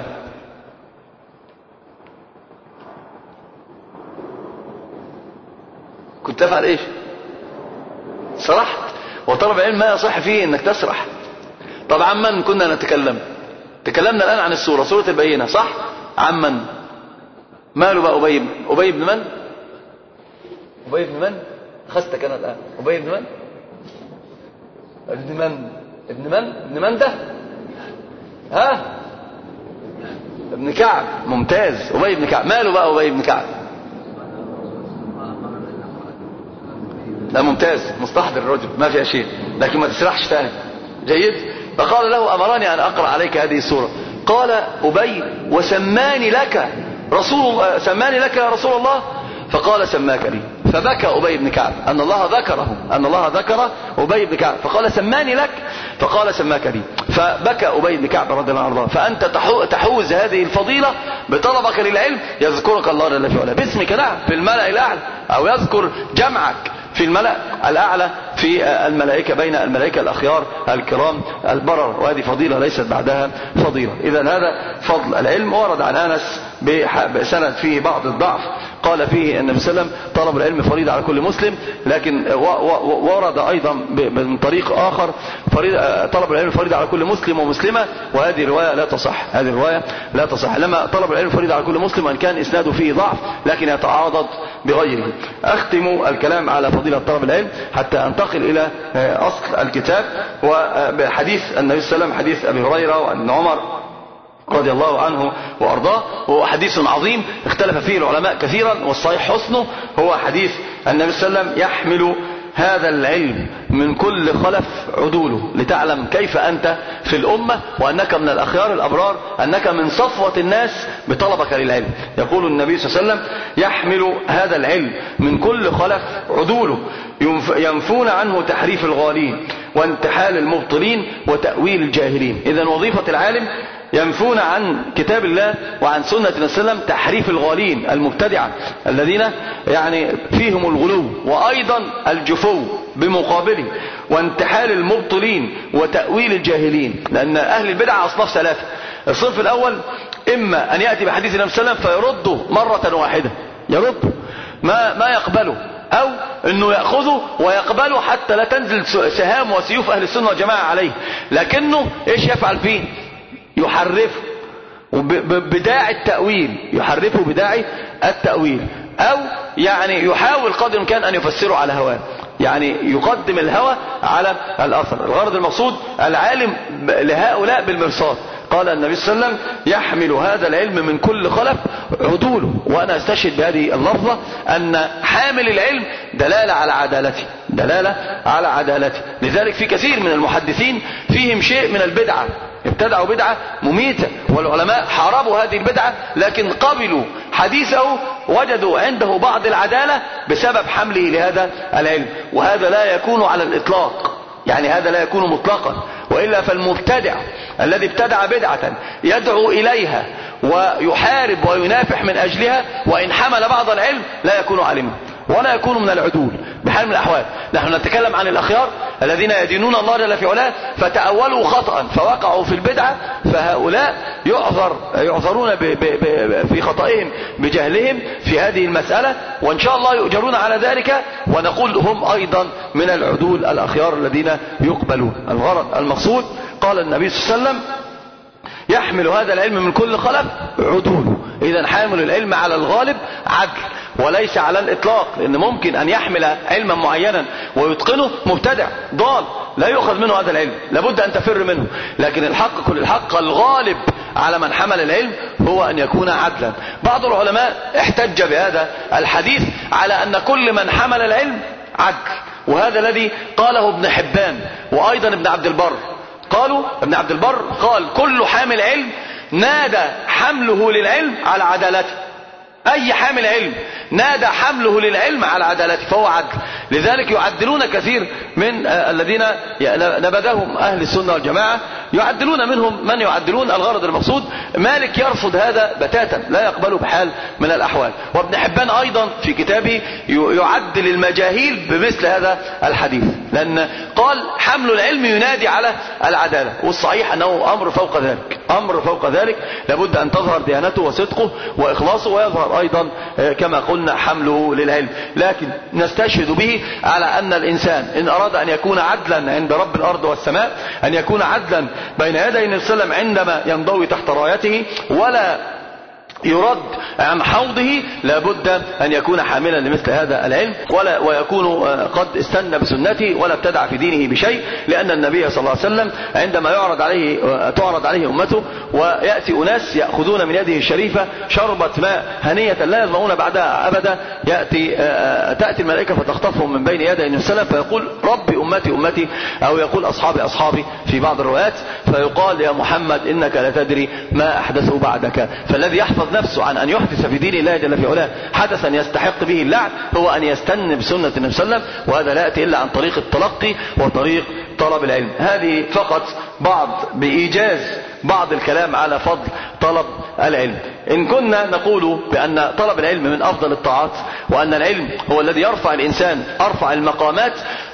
كنت تفعل ايش؟ صرحت. وطلب العلم ما يصح فيه انك تسرح. طب عمن كنا نتكلم؟ تكلمنا الآن عن السورة، سورة البينة، صح؟ عمن ماله بقى أبي بن من؟ أبي بن من؟ أخذتك أنا الآن. أبي بن من؟ ابن من؟ ابن من ده؟ ها؟ ابن كعب. ممتاز. أبي بن كعب. ماله بقى أبي بن كعب؟ لا ممتاز، مستحضر الرجل، ما فيها شيء، لكن ما تسرحش تاني. جيد. فقال له أمرني أن أقرأ عليك هذه السورة. قال أبي وسماني لك يا رسول الله. فقال سماك لي. فبكى أبي بن كعب أن الله ذكر أبي بن كعب، فقال سماني لك، فقال سماك لي. فبكى أبي بن كعب رضي الله عنه. فأنت تحوز هذه الفضيلة بطلبك للعلم، يذكرك الله جل في علاه باسمك، نعم، في الملأ الأعلى، أو يذكر جمعك في الملأ الأعلى في الملائكة، بين الملائكة الأخيار الكرام البرر، وهذه فضيلة ليست بعدها فضيلة. إذا هذا فضل العلم. ورد عن أنس بسند فيه بعض الضعف، قال فيه النبي صلى الله عليه وسلم طلب العلم فريضة على كل مسلم، لكن ورد أيضا من طريق آخر طلب العلم فريضة على كل مسلم ومسلمة، وهذه الرواية لا تصح. لما طلب العلم فريضة على كل مسلم، وإن كان إسناده فيه ضعف لكن يتعاضد بغيره. أختم الكلام على فضيلة طلب العلم حتى أنتقل إلى أصل الكتاب، وبحديث النبي صلى الله عليه وسلم، حديث أبي هريرة وابن عمر رضي الله عنه وأرضاه، وهو حديث عظيم اختلف فيه العلماء كثيرا، والصحيح حسنه هو حديث النبي صلى الله عليه وسلم: يحمل هذا العلم من كل خلف عدوله، لتعلم كيف أنت في الأمة، وأنك من الأخيار الأبرار، أنك من صفوة الناس بطلبك للعلم. يقول النبي صلى الله عليه وسلم: يحمل هذا العلم من كل خلف عدوله، ينفون عنه تحريف الغالين وانتحال المبطلين وتأويل الجاهلين. إذن وظيفة العالم ينفون عن كتاب الله وعن سنة النبي صلى الله عليه وسلم تحريف الغالين المبتدعة الذين يعني فيهم الغلو، وأيضا الجفو بمقابله، وانتحال المبطلين وتأويل الجاهلين. لأن أهل البدع أصناف ثلاثة: الصنف الأول إما أن يأتي بحديث النبي صلى الله عليه وسلم فيرده مرة واحدة، يرده ما يقبله، أو أنه يأخذه ويقبله حتى لا تنزل سهام وسيوف أهل السنة والجماعة عليه، لكنه إيش يفعل فيه؟ يحرفه بداعي التأويل، يحرفه بداعي التأويل، أو يعني يحاول قدر الإمكان أن يفسره على هواه، يعني يقدم الهوى على الأثر. الغرض المقصود العالم لهؤلاء بالمرصاد. قال النبي صلى الله عليه وسلم: يحمل هذا العلم من كل خلف عدوله. وأنا استشهد بهذه اللفظة أن حامل العلم دلالة على عدالته، لذلك في كثير من المحدثين فيهم شيء من البدعة، ابتدعوا بدعة مميتة، والعلماء حاربوا هذه البدعة، لكن قبلوا حديثه، وجدوا عنده بعض العدالة بسبب حمله لهذا العلم. وهذا لا يكون على الإطلاق، يعني هذا لا يكون مطلقا، وإلا فالمبتدع الذي ابتدع بدعة يدعو إليها ويحارب وينافح من أجلها، وإن حمل بعض العلم لا يكون عالما ولا يكون من العدول بحال من الأحوال. نحن نتكلم عن الأخيار الذين يدينون الله جل في علاه فتأولوا خطأ فوقعوا في البدعة، فهؤلاء يعذرون في خطئهم بجهلهم في هذه المسألة، وإن شاء الله يؤجرون على ذلك، ونقول هم أيضا من العدول الأخيار الذين يقبلون. الغرض المقصود، قال النبي صلى الله عليه وسلم: يحمل هذا العلم من كل خلف عدوله. إذا حامل العلم على الغالب عدل، وليس على الإطلاق، لأن ممكن أن يحمل علما معينا ويتقنه مبتدع ضال لا يؤخذ منه هذا العلم، لابد أن تفر منه. لكن الحق كل الحق الغالب على من حمل العلم هو أن يكون عدلا. بعض العلماء احتج بهذا الحديث على أن كل من حمل العلم عدل، وهذا الذي قاله ابن حبان وأيضا ابن عبد البر. ابن عبد البر قال: كل حامل علم نادى حمله للعلم على عدالته. أي حامل علم نادى حمله للعلم على عدالته فهو عدل. لذلك يعدلون كثير من الذين نبذهم أهل السنة والجماعة، يعدلون منهم من يعدلون الغرض المقصود. مالك يرفض هذا بتاتا، لا يقبله بحال من الأحوال. وابن حبان أيضا في كتابه يعدل المجاهيل بمثل هذا الحديث، لأن قال حمل العلم ينادي على العدالة، والصحيح أنه أمر فوق ذلك، أمر فوق ذلك، لابد أن تظهر ديانته وصدقه وإخلاصه، ويظهر أيضا كما قلنا حمله للعلم. لكن نستشهد به على أن الإنسان إن أراد أن يكون عدلا عند رب الأرض والسماء، أن يكون عدلا بين يدي النبي صلى الله عليه وسلم عندما ينضوي تحت رايته ولا يرد عن حوضه، لابد أن يكون حاملا لمثل هذا العلم، ويكون قد استنى بسنته ولا ابتدع في دينه بشيء. لأن النبي صلى الله عليه وسلم عندما تعرض عليه أمته ويأتي أناس يأخذون من يده الشريفة شربة ماء هنية لا يظمؤون بعدها أبدا، تأتي الملائكة فتخطفهم من بين يدي النبي صلى الله عليه وسلم، فيقول ربي أمتي أمتي، أو يقول أصحابي أصحابي في بعض الروايات، فيقال يا محمد إنك لا تدري ما أحدثه بعدك. فالذي يحفظ نفسه عن أن يحدث في دين الله جل في علاه حدثا يستحق به اللعن هو أن يستن بسنة النبي صلى الله عليه وسلم، وهذا لا يأتي إلا عن طريق التلقي وطريق طلب العلم. هذه فقط بإيجاز بعض الكلام على فضل طلب العلم. إن كنا نقول بأن طلب العلم من أفضل الطاعات، وأن العلم هو الذي يرفع الإنسان أرفع المقامات،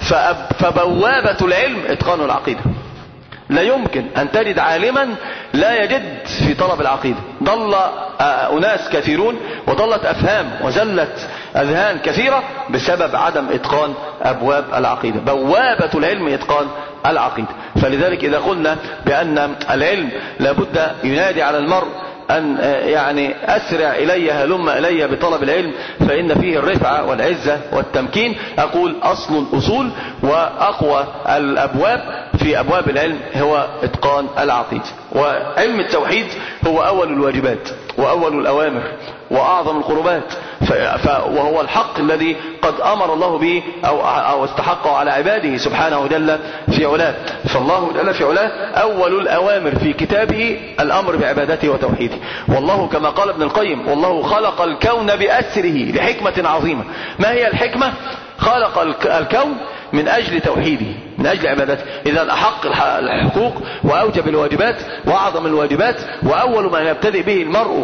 فبوابة العلم إتقان العقيدة. لا يمكن أن تجد عالما لا يجد في طلب العقيدة. ضل أناس كثيرون وضلت أفهام وزلت أذهان كثيرة بسبب عدم إتقان أبواب العقيدة. بوابة العلم إتقان العقيدة. فلذلك إذا قلنا بأن العلم لابد ينادي على المرء أن يعني أسرع إلي هلم إلي بطلب العلم، فإن فيه الرفعة والعزة والتمكين. أقول أصل الأصول وأقوى الأبواب في أبواب العلم هو إتقان العقيدة. وعلم التوحيد هو أول الواجبات وأول الأوامر وأعظم القربات، وهو الحق الذي قد أمر الله به أو استحقه على عباده سبحانه جل في علاه. فالله جل في علاه أول الأوامر في كتابه الأمر بعبادته وتوحيده. والله كما قال ابن القيم والله خلق الكون بأسره لحكمة عظيمة. ما هي الحكمة؟ خلق الكون من أجل توحيده، من أجل عبادته. إذا أحق الحقوق وأوجب الواجبات وأعظم الواجبات وأول ما يبتدئ به المرء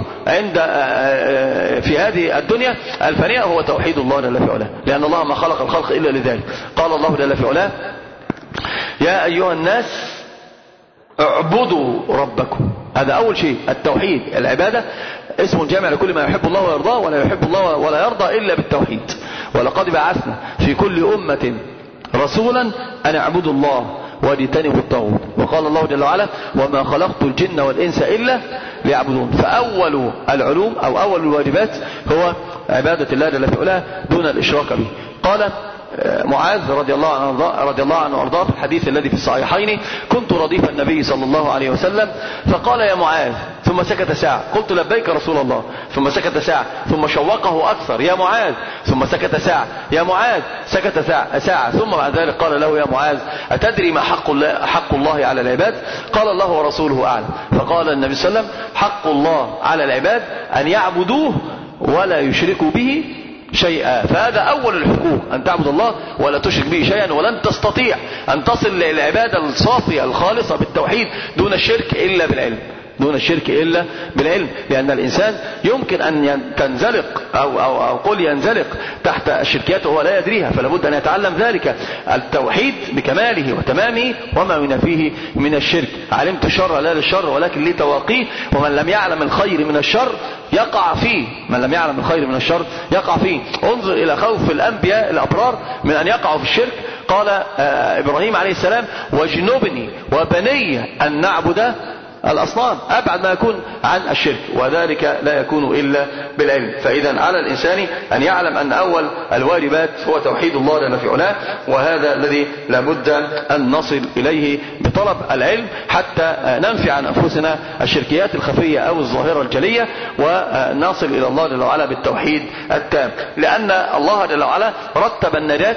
في هذه الدنيا الفانية هو توحيد الله جل في علاه، لأن الله ما خلق الخلق إلا لذلك. قال الله جل في علاه يا أيها الناس اعبدوا ربكم. هذا أول شيء، التوحيد. العبادة اسم جامع لكل ما يحب الله ويرضاه، ولا يحب الله ولا يرضى إلا بالتوحيد. ولقد بعثنا في كل أمة رسولا أن اعبدوا الله واجتنبوا الطاغوت. وقال الله جل وعلا وما خلقت الجن والإنس إلا ليعبدون. فأول العلوم أو أول الواجبات هو عبادة الله جل في علاه دون الإشراك به. قال معاذ رضي الله عنه وارضاه في الحديث الذي في الصحيحين كنت رديف النبي صلى الله عليه وسلم فقال يا معاذ، ثم سكت ساعة، قلت لبيك رسول الله، ثم سكت ساعة، ثم شوقه أكثر يا معاذ، ثم سكت ساعة يا معاذ، سكت ساعة، ثم بعد ذلك قال له يا معاذ أتدري ما حق الله على العباد؟ قال الله ورسوله أعلم. فقال النبي صلى الله عليه وسلم حق الله على العباد أن يعبدوه ولا يشركوا به شيئا. فهذا أول الحقوق، أن تعبد الله ولا تشرك به شيئا، ولن تستطيع أن تصل للعبادة الصافية الخالصة بالتوحيد دون الشرك إلا بالعلم، دون الشرك إلا بالعلم. لأن الإنسان يمكن أن تنزلق أو قل ينزلق تحت الشركيات وهو لا يدريها، فلابد أن يتعلم ذلك التوحيد بكماله وتمامه وما ينافيه من الشرك. علمت الشر لا للشر ولكن لي تواقيه، ومن لم يعلم الخير من الشر يقع فيه، من لم يعلم الخير من الشر يقع فيه. انظر إلى خوف الأنبياء الأبرار من أن يقعوا في الشرك. قال إبراهيم عليه السلام واجنبني وبني أن نعبد الأصنام، أبعد ما يكون عن الشرك، وذلك لا يكون إلا بالعلم. فإذا على الإنسان أن يعلم أن أول الواجبات هو توحيد الله جل في علاه، وهذا الذي لابد أن نصل إليه بطلب العلم حتى ننفي عن أنفسنا الشركيات الخفية أو الظاهرة الجلية، ونصل إلى الله جل وعلا بالتوحيد التام. لأن الله جل وعلا رتب النجاة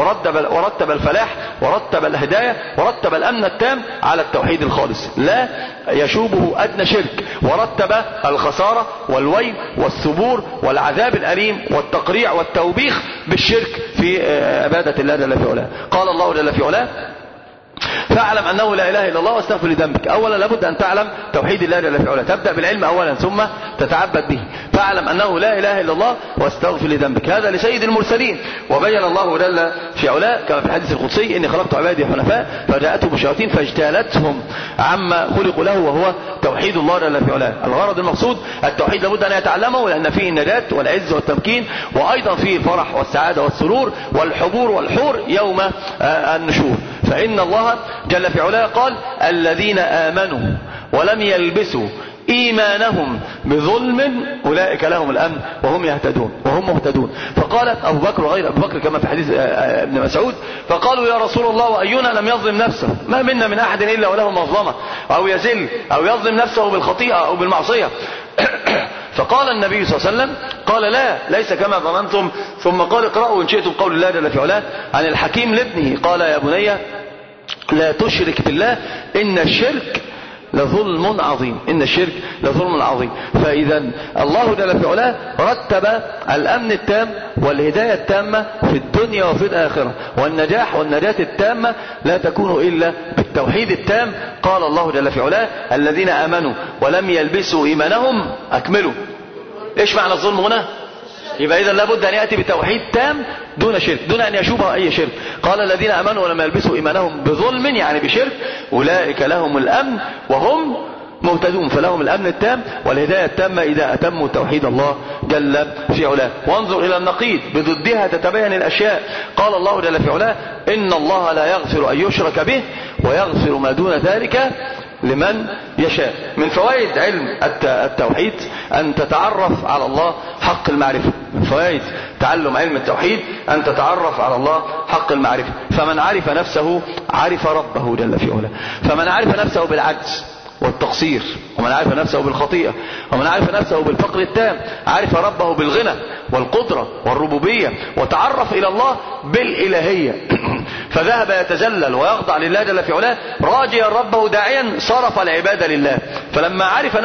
ورتب الفلاح ورتب الهداية ورتب الأمن التام على التوحيد الخالص. لا يشوبه أدنى شرك، ورتب الخسارة والويل والثبور والعذاب الأليم والتقريع والتوبيخ بالشرك في عبادة الله جل في علاه. قال الله جل في علاه: فاعلم أنه لا إله إلا الله واستغفر لذنبك. أولا لابد أن تعلم توحيد الله جل في علاه، تبدأ بالعلم أولا ثم تتعبد به. فاعلم أنه لا إله إلا الله واستغفر لذنبك، هذا لسيد المرسلين. وبين الله جل في علاه كما في الحديث القدسي: إني خلقت عبادي حنفاء فجاءتهم الشياطين فاجتالتهم عما خلقوا له وهو توحيد الله جل في علاه. الغرض المقصود التوحيد لابد أن يتعلمه، لأن فيه النجاة والعز والتمكين، وأيضا فيه الفرح والسعادة والسرور والحبور والحور يوم النشور. فإن الله جل في علاه قال: الذين آمنوا ولم يلبسوا إيمانهم بظلم أولئك لهم الأمن وهم مهتدون. فقال أبو بكر وغير أبو بكر كما في حديث ابن مسعود: فقالوا يا رسول الله وأينا لم يظلم نفسه؟ ما منا من أحد إلا وله مظلمة أو يزل أو يظلم نفسه بالخطيئة أو بالمعصية. فقال النبي صلى الله عليه وسلم: قال لا، ليس كما ظننتم. ثم قال: اقرأوا إن شئتم قول الله جل في علاه عن الحكيم لابنه: قال يا بني لا تشرك بالله إن الشرك لظلم عظيم. فإذا الله جل في علاه رتب الأمن التام والهداية التامة في الدنيا وفي الآخرة، والنجاح والنجاة التامة لا تكون إلا بالتوحيد التام. قال الله جل في علاه: الذين آمنوا ولم يلبسوا إيمانهم أكملوا. إيش معنى الظلم هنا؟ يبقى إذا لابد أن يأتي بتوحيد تام دون شرك، دون أن يشوبه أي شرك. قال: الذين آمنوا ولم يلبسوا إيمانهم بظلم، يعني بشرك، أولئك لهم الأمن وهم مهتدون. فلهم الأمن التام والهداية التامة إذا أتموا توحيد الله جل في علاه. وانظر إلى النقيض، بضدها تتبين الأشياء. قال الله جل في علاه: إن الله لا يغفر أن يشرك به ويغفر ما دون ذلك لمن يشاء. من فوائد علم التوحيد أن تتعرف على الله حق المعرفة. من فوائد تعلم علم التوحيد أن تتعرف على الله حق المعرفة. فمن عرف نفسه عرف ربه جل في علاه. فمن عرف نفسه بالعجز والتقصير، ومن عرف نفسه بالخطيئة، ومن عرف نفسه بالفقر التام، عرف ربه بالغنى والقدرة والربوبية، وتعرف إلى الله بالإلهية. فذهب يتذلل ويخضع لله جل في علاه راجيا ربه داعيا صرف العبادة لله. فلما عرف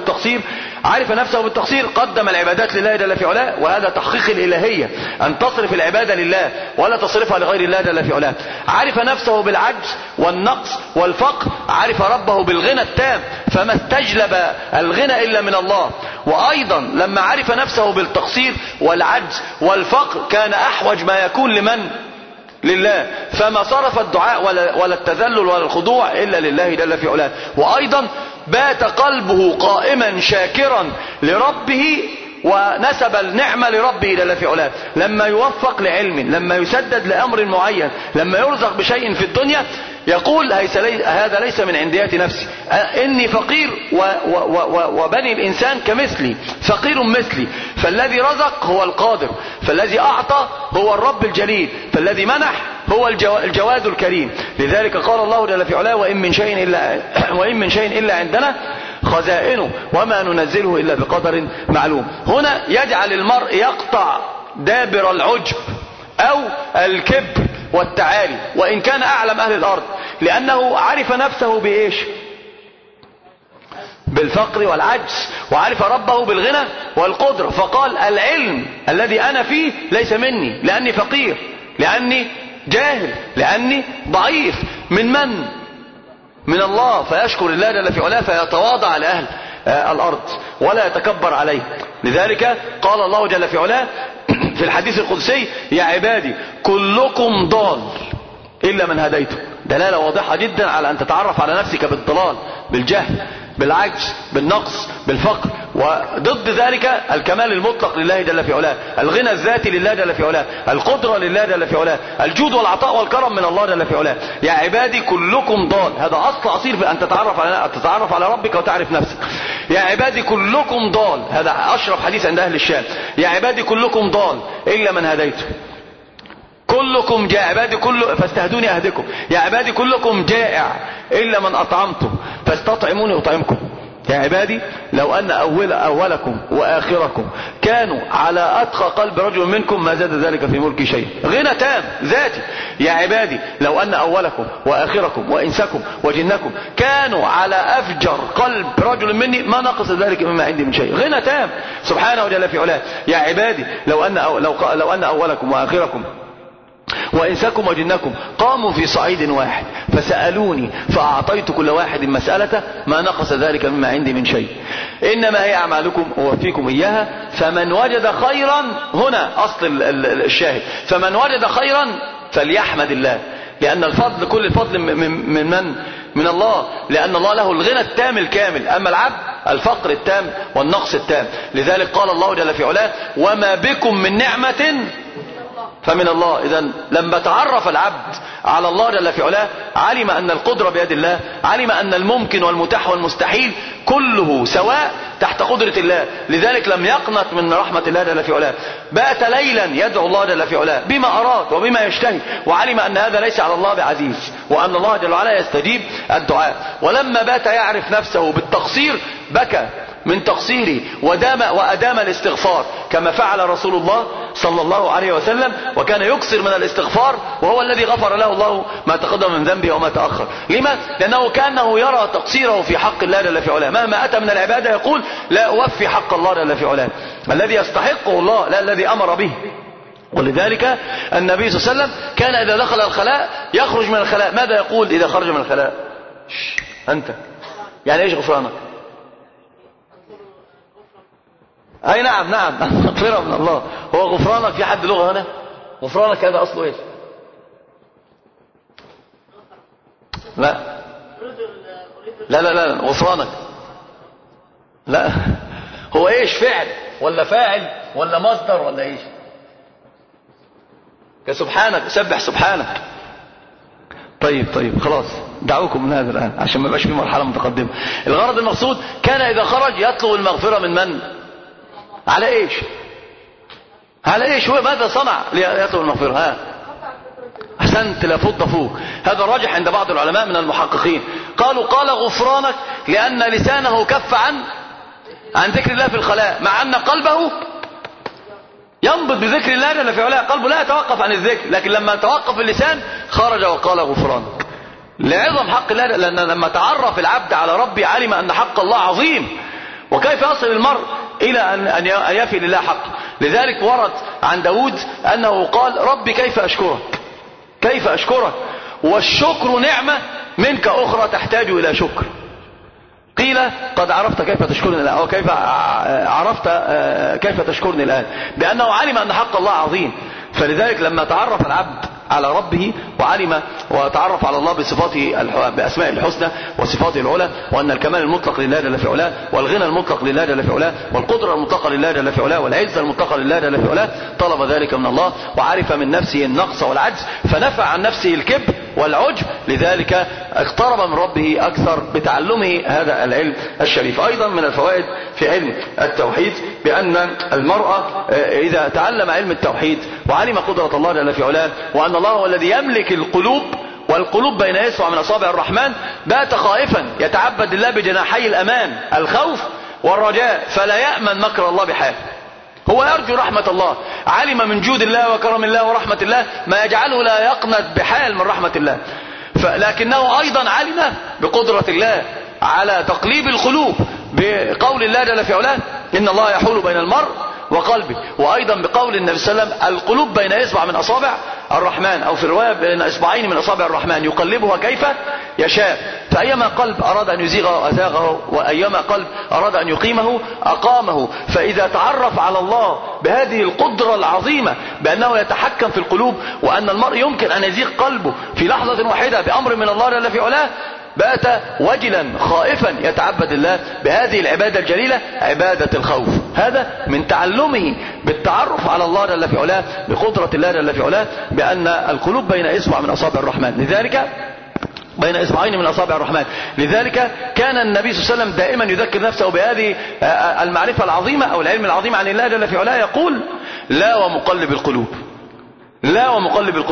نفسه بالتقصير قدم العبادات لله جل في علاه، وهذا تحقيق الإلهية، أن تصرف العبادة لله ولا تصرفها لغير الله جل في علاه. عرف نفسه بالعجز والنقص والفقر، عرف ربه بالغنى التام، فما استجلب الغنى إلا من الله. وأيضا لما عرف نفسه بالتقصير والعجز والفقر كان أحوج ما يكون لمن؟ لله. فما صرف الدعاء ولا التذلل ولا الخضوع إلا لله جل في علاه. وأيضا بات قلبه قائما شاكرا لربه ونسب النعمة لربه جل في علاه. لما يوفق لعلم، لما يسدد لأمر معين، لما يرزق بشيء في الدنيا، يقول هذا ليس من عنديات نفسي، إني فقير وبني الإنسان كمثلي، فقير مثلي. فالذي رزق هو القادر، فالذي أعطى هو الرب الجليل، فالذي منح هو الجواد الكريم. لذلك قال الله جل في علاه: وإن من شيء إلا عندنا خزائنه وما ننزله إلا بقدر معلوم. هنا يجعل المرء يقطع دابر العجب أو الكبر والتعالي وإن كان أعلم أهل الأرض، لأنه عرف نفسه بإيش؟ بالفقر والعجز، وعرف ربه بالغنى والقدرة. فقال: العلم الذي أنا فيه ليس مني، لأني فقير، لأني جاهل، لأني ضعيف. من الله. فيشكر الله جل في علاه، فيتواضع لأهل الأرض ولا يتكبر عليه. لذلك قال الله جل في علاه في الحديث القدسي: يا عبادي كلكم ضال إلا من هديته. دلالة واضحة جدا على أن تتعرف على نفسك بالضلال، بالجهل، بالعجز، بالنقص، بالفقر. وضد ذلك الكمال المطلق لله جل في علاه، الغنى الذاتي لله جل في علاه، القدرة لله جل في علاه، الجود والعطاء والكرم من الله جل في علاه. يا عبادي كلكم ضال، هذا أصيل في أن تتعرف على ربك وتعرف نفسك. يا عبادي كلكم ضال، هذا أشرف حديث عند أهل الشام. يا عبادي كلكم ضال إلا من هديته. كلكم جاء عبادي فاستهدوني أهدكم. يا عبادي كلكم جائع إلا من أطعمته فاستطعموني أطعمكم. يا عبادي لو أن أولكم وآخركم كانوا على أتقى قلب رجل منكم ما زاد ذلك في ملكي شيء. غنى تام ذاتي. يا عبادي لو أن أولكم وآخركم وإنسكم وجنكم كانوا على أفجر قلب رجل مني ما نقص ذلك مما عندي من شيء. غنى تام سبحانه وجل في علاه. يا عبادي لو أن أولكم وآخركم وإنسكم وجنكم قاموا في صعيد واحد فسألوني فأعطيت كل واحد مسألته ما نقص ذلك مما عندي من شيء. إنما هي أعمالكم أوفيكم إياها فمن وجد خيرا، هنا أصل الشاهد، فمن وجد خيرا فليحمد الله، لأن الفضل كل الفضل من الله، لأن الله له الغنى التام الكامل، أما العبد الفقر التام والنقص التام. لذلك قال الله جل في علاه وما بكم من نعمة فمن الله. إذا لما تعرف العبد على الله جل في علاه علم أن القدرة بيد الله، علم أن الممكن والمتاح والمستحيل كله سواء تحت قدرة الله. لذلك لم يقنط من رحمة الله جل في علاه، بات ليلا يدعو الله جل في علاه بما أراد وبما يشتهي، وعلم أن هذا ليس على الله بعزيز، وأن الله جل وعلا يستجيب الدعاء. ولما بات يعرف نفسه بالتقصير بكى من تقصيره وأدام الاستغفار كما فعل رسول الله صلى الله عليه وسلم، وكان يكثر من الاستغفار، وهو الذي غفر له الله ما تقدم من ذنبه وما تأخر. لما؟ لأنه كأنه يرى تقصيره في حق الله جل في علاه، مهما أتى من العبادة يقول لا أوفي حق الله جل في علاه الذي يستحقه الله لا الذي أمر به. ولذلك النبي صلى الله عليه وسلم كان إذا دخل الخلاء يخرج من الخلاء ماذا يقول إذا خرج من الخلاء؟ أنت يعني إيش غفرانك؟ أي نعم مغفرة من الله. هو غفرانك في حد لغة هنا؟ غفرانك هذا أصله إيش؟ لا غفرانك لا هو إيش؟ فعل ولا فاعل ولا مصدر ولا إيش؟ كسبحانك سبح سبحانك. طيب خلاص دعوكم من هذا الآن عشان ما يبقاش في مرحلة متقدمة. الغرض المقصود كان إذا خرج يطلب المغفرة من على ايش هو ماذا صنع ليطلب المغفرة؟ احسنت لفض فوق. هذا الراجح عند بعض العلماء من المحققين، قال غفرانك لأن لسانه كف عن ذكر الله في الخلاء، مع أن قلبه ينبض بذكر الله جل في علاه، قلبه لا يتوقف عن الذكر، لكن لما توقف اللسان خرج وقال غفرانك لعظم حق الله. لأن لما تعرف العبد على ربي علم أن حق الله عظيم، وكيف يصل المرء إلى أن يفي لله حق. لذلك ورد عن داود أنه قال ربي كيف أشكرك والشكر نعمة منك أخرى تحتاج إلى شكر. قيل قد عرفت كيف تشكرني الآن، أو كيف عرفت كيف تشكرني الآن، بأنه علم أن حق الله عظيم. فلذلك لما تعرف العبد على ربه وعلم وتعرف على الله بصفاته بأسماء الحسنى وصفاته العلى، وأن الكمال المطلق لله جل في علاه، والغنى المطلق لله جل في علاه، والقدرة المطلقة لله جل في علاه، والعزة المطلقة لله جل في علاه، طلب ذلك من الله وعرف من نفسه النقص والعجز فنفع عن نفسه الكبر والعجب. لذلك اقترب من ربه أكثر بتعلمه هذا العلم الشريف. أيضا من الفوائد في علم التوحيد بأن المرأة إذا تعلم علم التوحيد وعلم قدرة الله جل في علاه، وأن الله هو الذي يملك القلوب، والقلوب بين يسوع من أصابع الرحمن، بات خائفا يتعبد الله بجناحي الأمان الخوف والرجاء، فلا يأمن مكر الله بحال. هو يرجو رحمة الله، علم من جود الله وكرم الله ورحمة الله ما يجعله لا يقنط بحال من رحمة الله، لكنه أيضا علم بقدرة الله على تقليب القلوب بقول الله جل في علاه إن الله يحول بين المرء وقلبه، وأيضا بقول النبي صلى الله عليه وسلم القلوب بين إصبع من أصابع الرحمن، أو في الرواية بين إصبعين من أصابع الرحمن يقلبها كيف يشاء، فأيما قلب أراد أن يزيغه أزاغه، وأيما قلب أراد أن يقيمه أقامه. فإذا تعرف على الله بهذه القدرة العظيمة بأنه يتحكم في القلوب، وأن المرء يمكن أن يزيغ قلبه في لحظة واحدة بأمر من الله جل في علاه، بات وجلا خائفا يتعبد الله بهذه العبادة الجليلة عبادة الخوف. هذا من تعلمه بالتعرف على الله جل في علاه بقدرة الله جل في علاه، بأن القلوب بين إصبع من أصابع الرحمن، لذلك بين إصبعين من أصابع الرحمن. لذلك كان النبي صلى الله عليه وسلم دائما يذكر نفسه بهذه المعرفة العظيمة أو العلم العظيم عن الله جل في علاه، يقول لا ومقلب القلوب، لا ومقلب القلوب.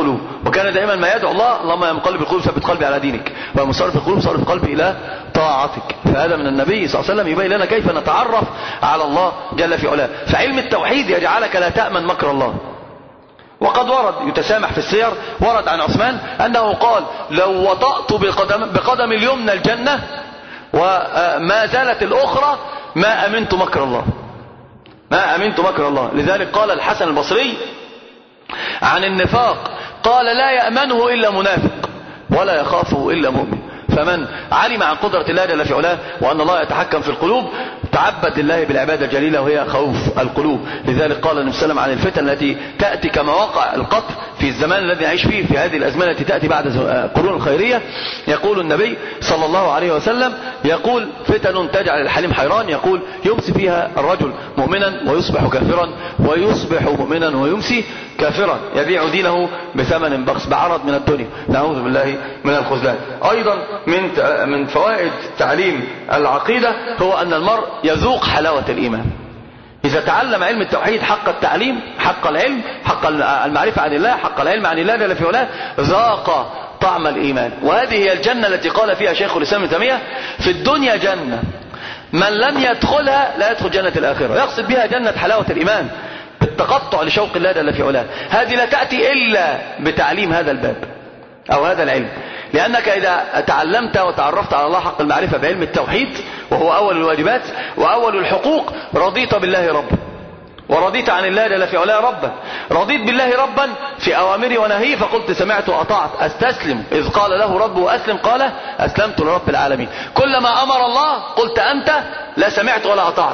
وكان دائما ما يدعو الله: اللهم يا مقلب القلوب ثبت قلبي على دينك، ويا مصرف القلوب صرف قلبي إلى طاعتك. فهذا من النبي صلى الله عليه وسلم يبين لنا كيف نتعرف على الله جل في علاه. فعلم التوحيد يجعلك لا تأمن مكر الله. وقد ورد يتسامح في السير، ورد عن عثمان أنه قال: لو وطأت بقدم اليمنى الجنة وما زالت الأخرى ما أمنت مكر الله، ما أمنت مكر الله. لذلك قال الحسن البصري عن النفاق: قال لا يأمنه إلا منافق ولا يخافه إلا مؤمن. فمن علم عن قدرة الله جل في علاه وأن الله يتحكم في القلوب تعبد لله بالعبادة الجليلة وهي خوف القلوب. لذلك قال النبي صلى الله عليه وسلم عن الفتن التي تأتي كما وقع القتل في الزمان الذي نعيش فيه، في هذه الأزمنة التي تأتي بعد قرون الخيرية. يقول النبي صلى الله عليه وسلم: يقول فتن تجعل الحليم حيران، يقول يمسي فيها الرجل مؤمنا ويصبح كافرا، ويصبح مؤمنا ويمسي كافرا، يبيع دينه بثمن بخس، بعرض من الدنيا، نعوذ بالله من الخذلان. أيضا من فوائد تعليم العقيدة هو أن المرء يذوق حلاوة الإيمان. إذا تعلم علم التوحيد حق التعليم، حق العلم، حق المعرفة عن الله، حق العلم عن الله جل في علاه، ذاق طعم الإيمان. وهذه هي الجنة التي قال فيها شيخ الإسلام ابن تيمية: في الدنيا جنة من لم يدخلها لا يدخل جنة الآخرة. يقصد بها جنة حلاوة الإيمان بالتقطع لشوق الله جل في علاه. هذه لا تأتي إلا بتعليم هذا الباب أو هذا العلم، لأنك إذا تعلمت وتعرفت على الله حق المعرفة بعلم التوحيد وهو أول الواجبات وأول الحقوق، رضيت بالله ربا، ورضيت عن الله جل في علاه ربا. رضيت بالله ربا في أوامره ونهيه، فقلت سمعت وأطعت. أستسلم إذ قال له ربه أسلم، قال أسلمت لرب العالمين. كلما أمر الله قلت أنت لا سمعت ولا أطعت.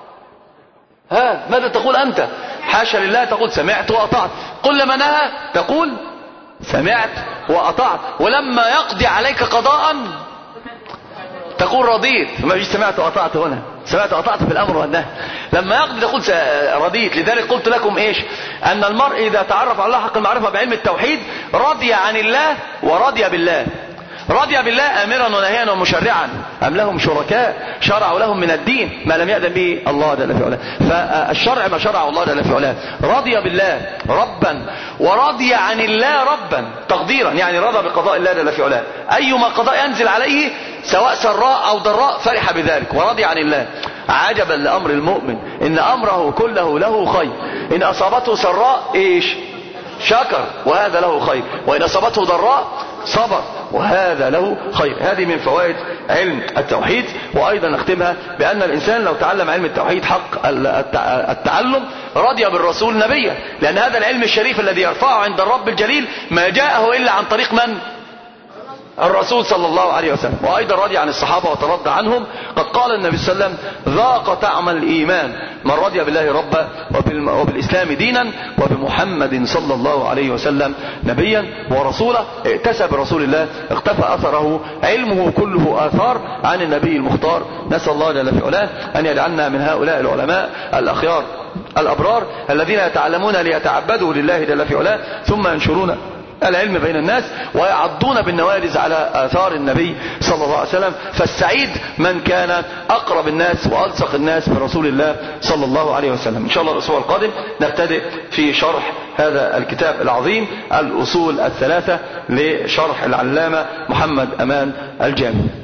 ماذا تقول أنت؟ حاشا لله تقول سمعت وأطعت. كلما نهى تقول سمعت وأطعت. ولما يقضي عليك قضاء تقول رضيت. ما فيش سمعت وأطعت هنا، سمعت وأطعت في الأمر والنهي. لما يقضي تقول رضيت. لذلك قلت لكم إيش؟ أن المرء إذا تعرف على الله حق المعرفة بعلم التوحيد رضي عن الله ورضي بالله. رضي بالله آمرا ونهيا ومشرعا، أم لهم شركاء شرعوا لهم من الدين ما لم يأذن به الله جل في علاه. فالشرع ما شرعه الله جل في علاه. رضي بالله ربا ورضي عن الله ربا تقديرا، يعني رضى بقضاء الله جل في علاه. أيما قضاء ينزل عليه سواء سراء أو ضراء فرح بذلك ورضي عن الله. عجبا لأمر المؤمن إن أمره كله له خير، إن أصابته سراء إيش؟ شكر وهذا له خير، وإن أصابته ضراء صبر وهذا له خير. هذه من فوائد علم التوحيد. وأيضا نختمها بأن الإنسان لو تعلم علم التوحيد حق التعلم رضي بالرسول نبيا، لأن هذا العلم الشريف الذي يرفعه عند الرب الجليل ما جاءه إلا عن طريق من؟ الرسول صلى الله عليه وسلم. وأيضا رضي عن الصحابة وترضى عنهم. قد قال النبي صلى الله عليه وسلم: ذاق طعم الإيمان من رضي بالله ربا وبالإسلام دينا وبمحمد صلى الله عليه وسلم نبيا ورسولا. ائتسى برسول الله، اقتفى أثره، علمه كله آثار عن النبي المختار. نسأل الله جل في علاه أن يجعلنا من هؤلاء العلماء الأخيار الأبرار الذين يتعلمون ليتعبدوا لله جل في علاه ثم ينشرون العلم بين الناس ويعضون بالنواجذ على آثار النبي صلى الله عليه وسلم. فالسعيد من كان أقرب الناس وألصق الناس برسول الله صلى الله عليه وسلم. إن شاء الله الأسبوع القادم نبتدئ في شرح هذا الكتاب العظيم الأصول الثلاثة لشرح العلامة محمد أمان الجامي.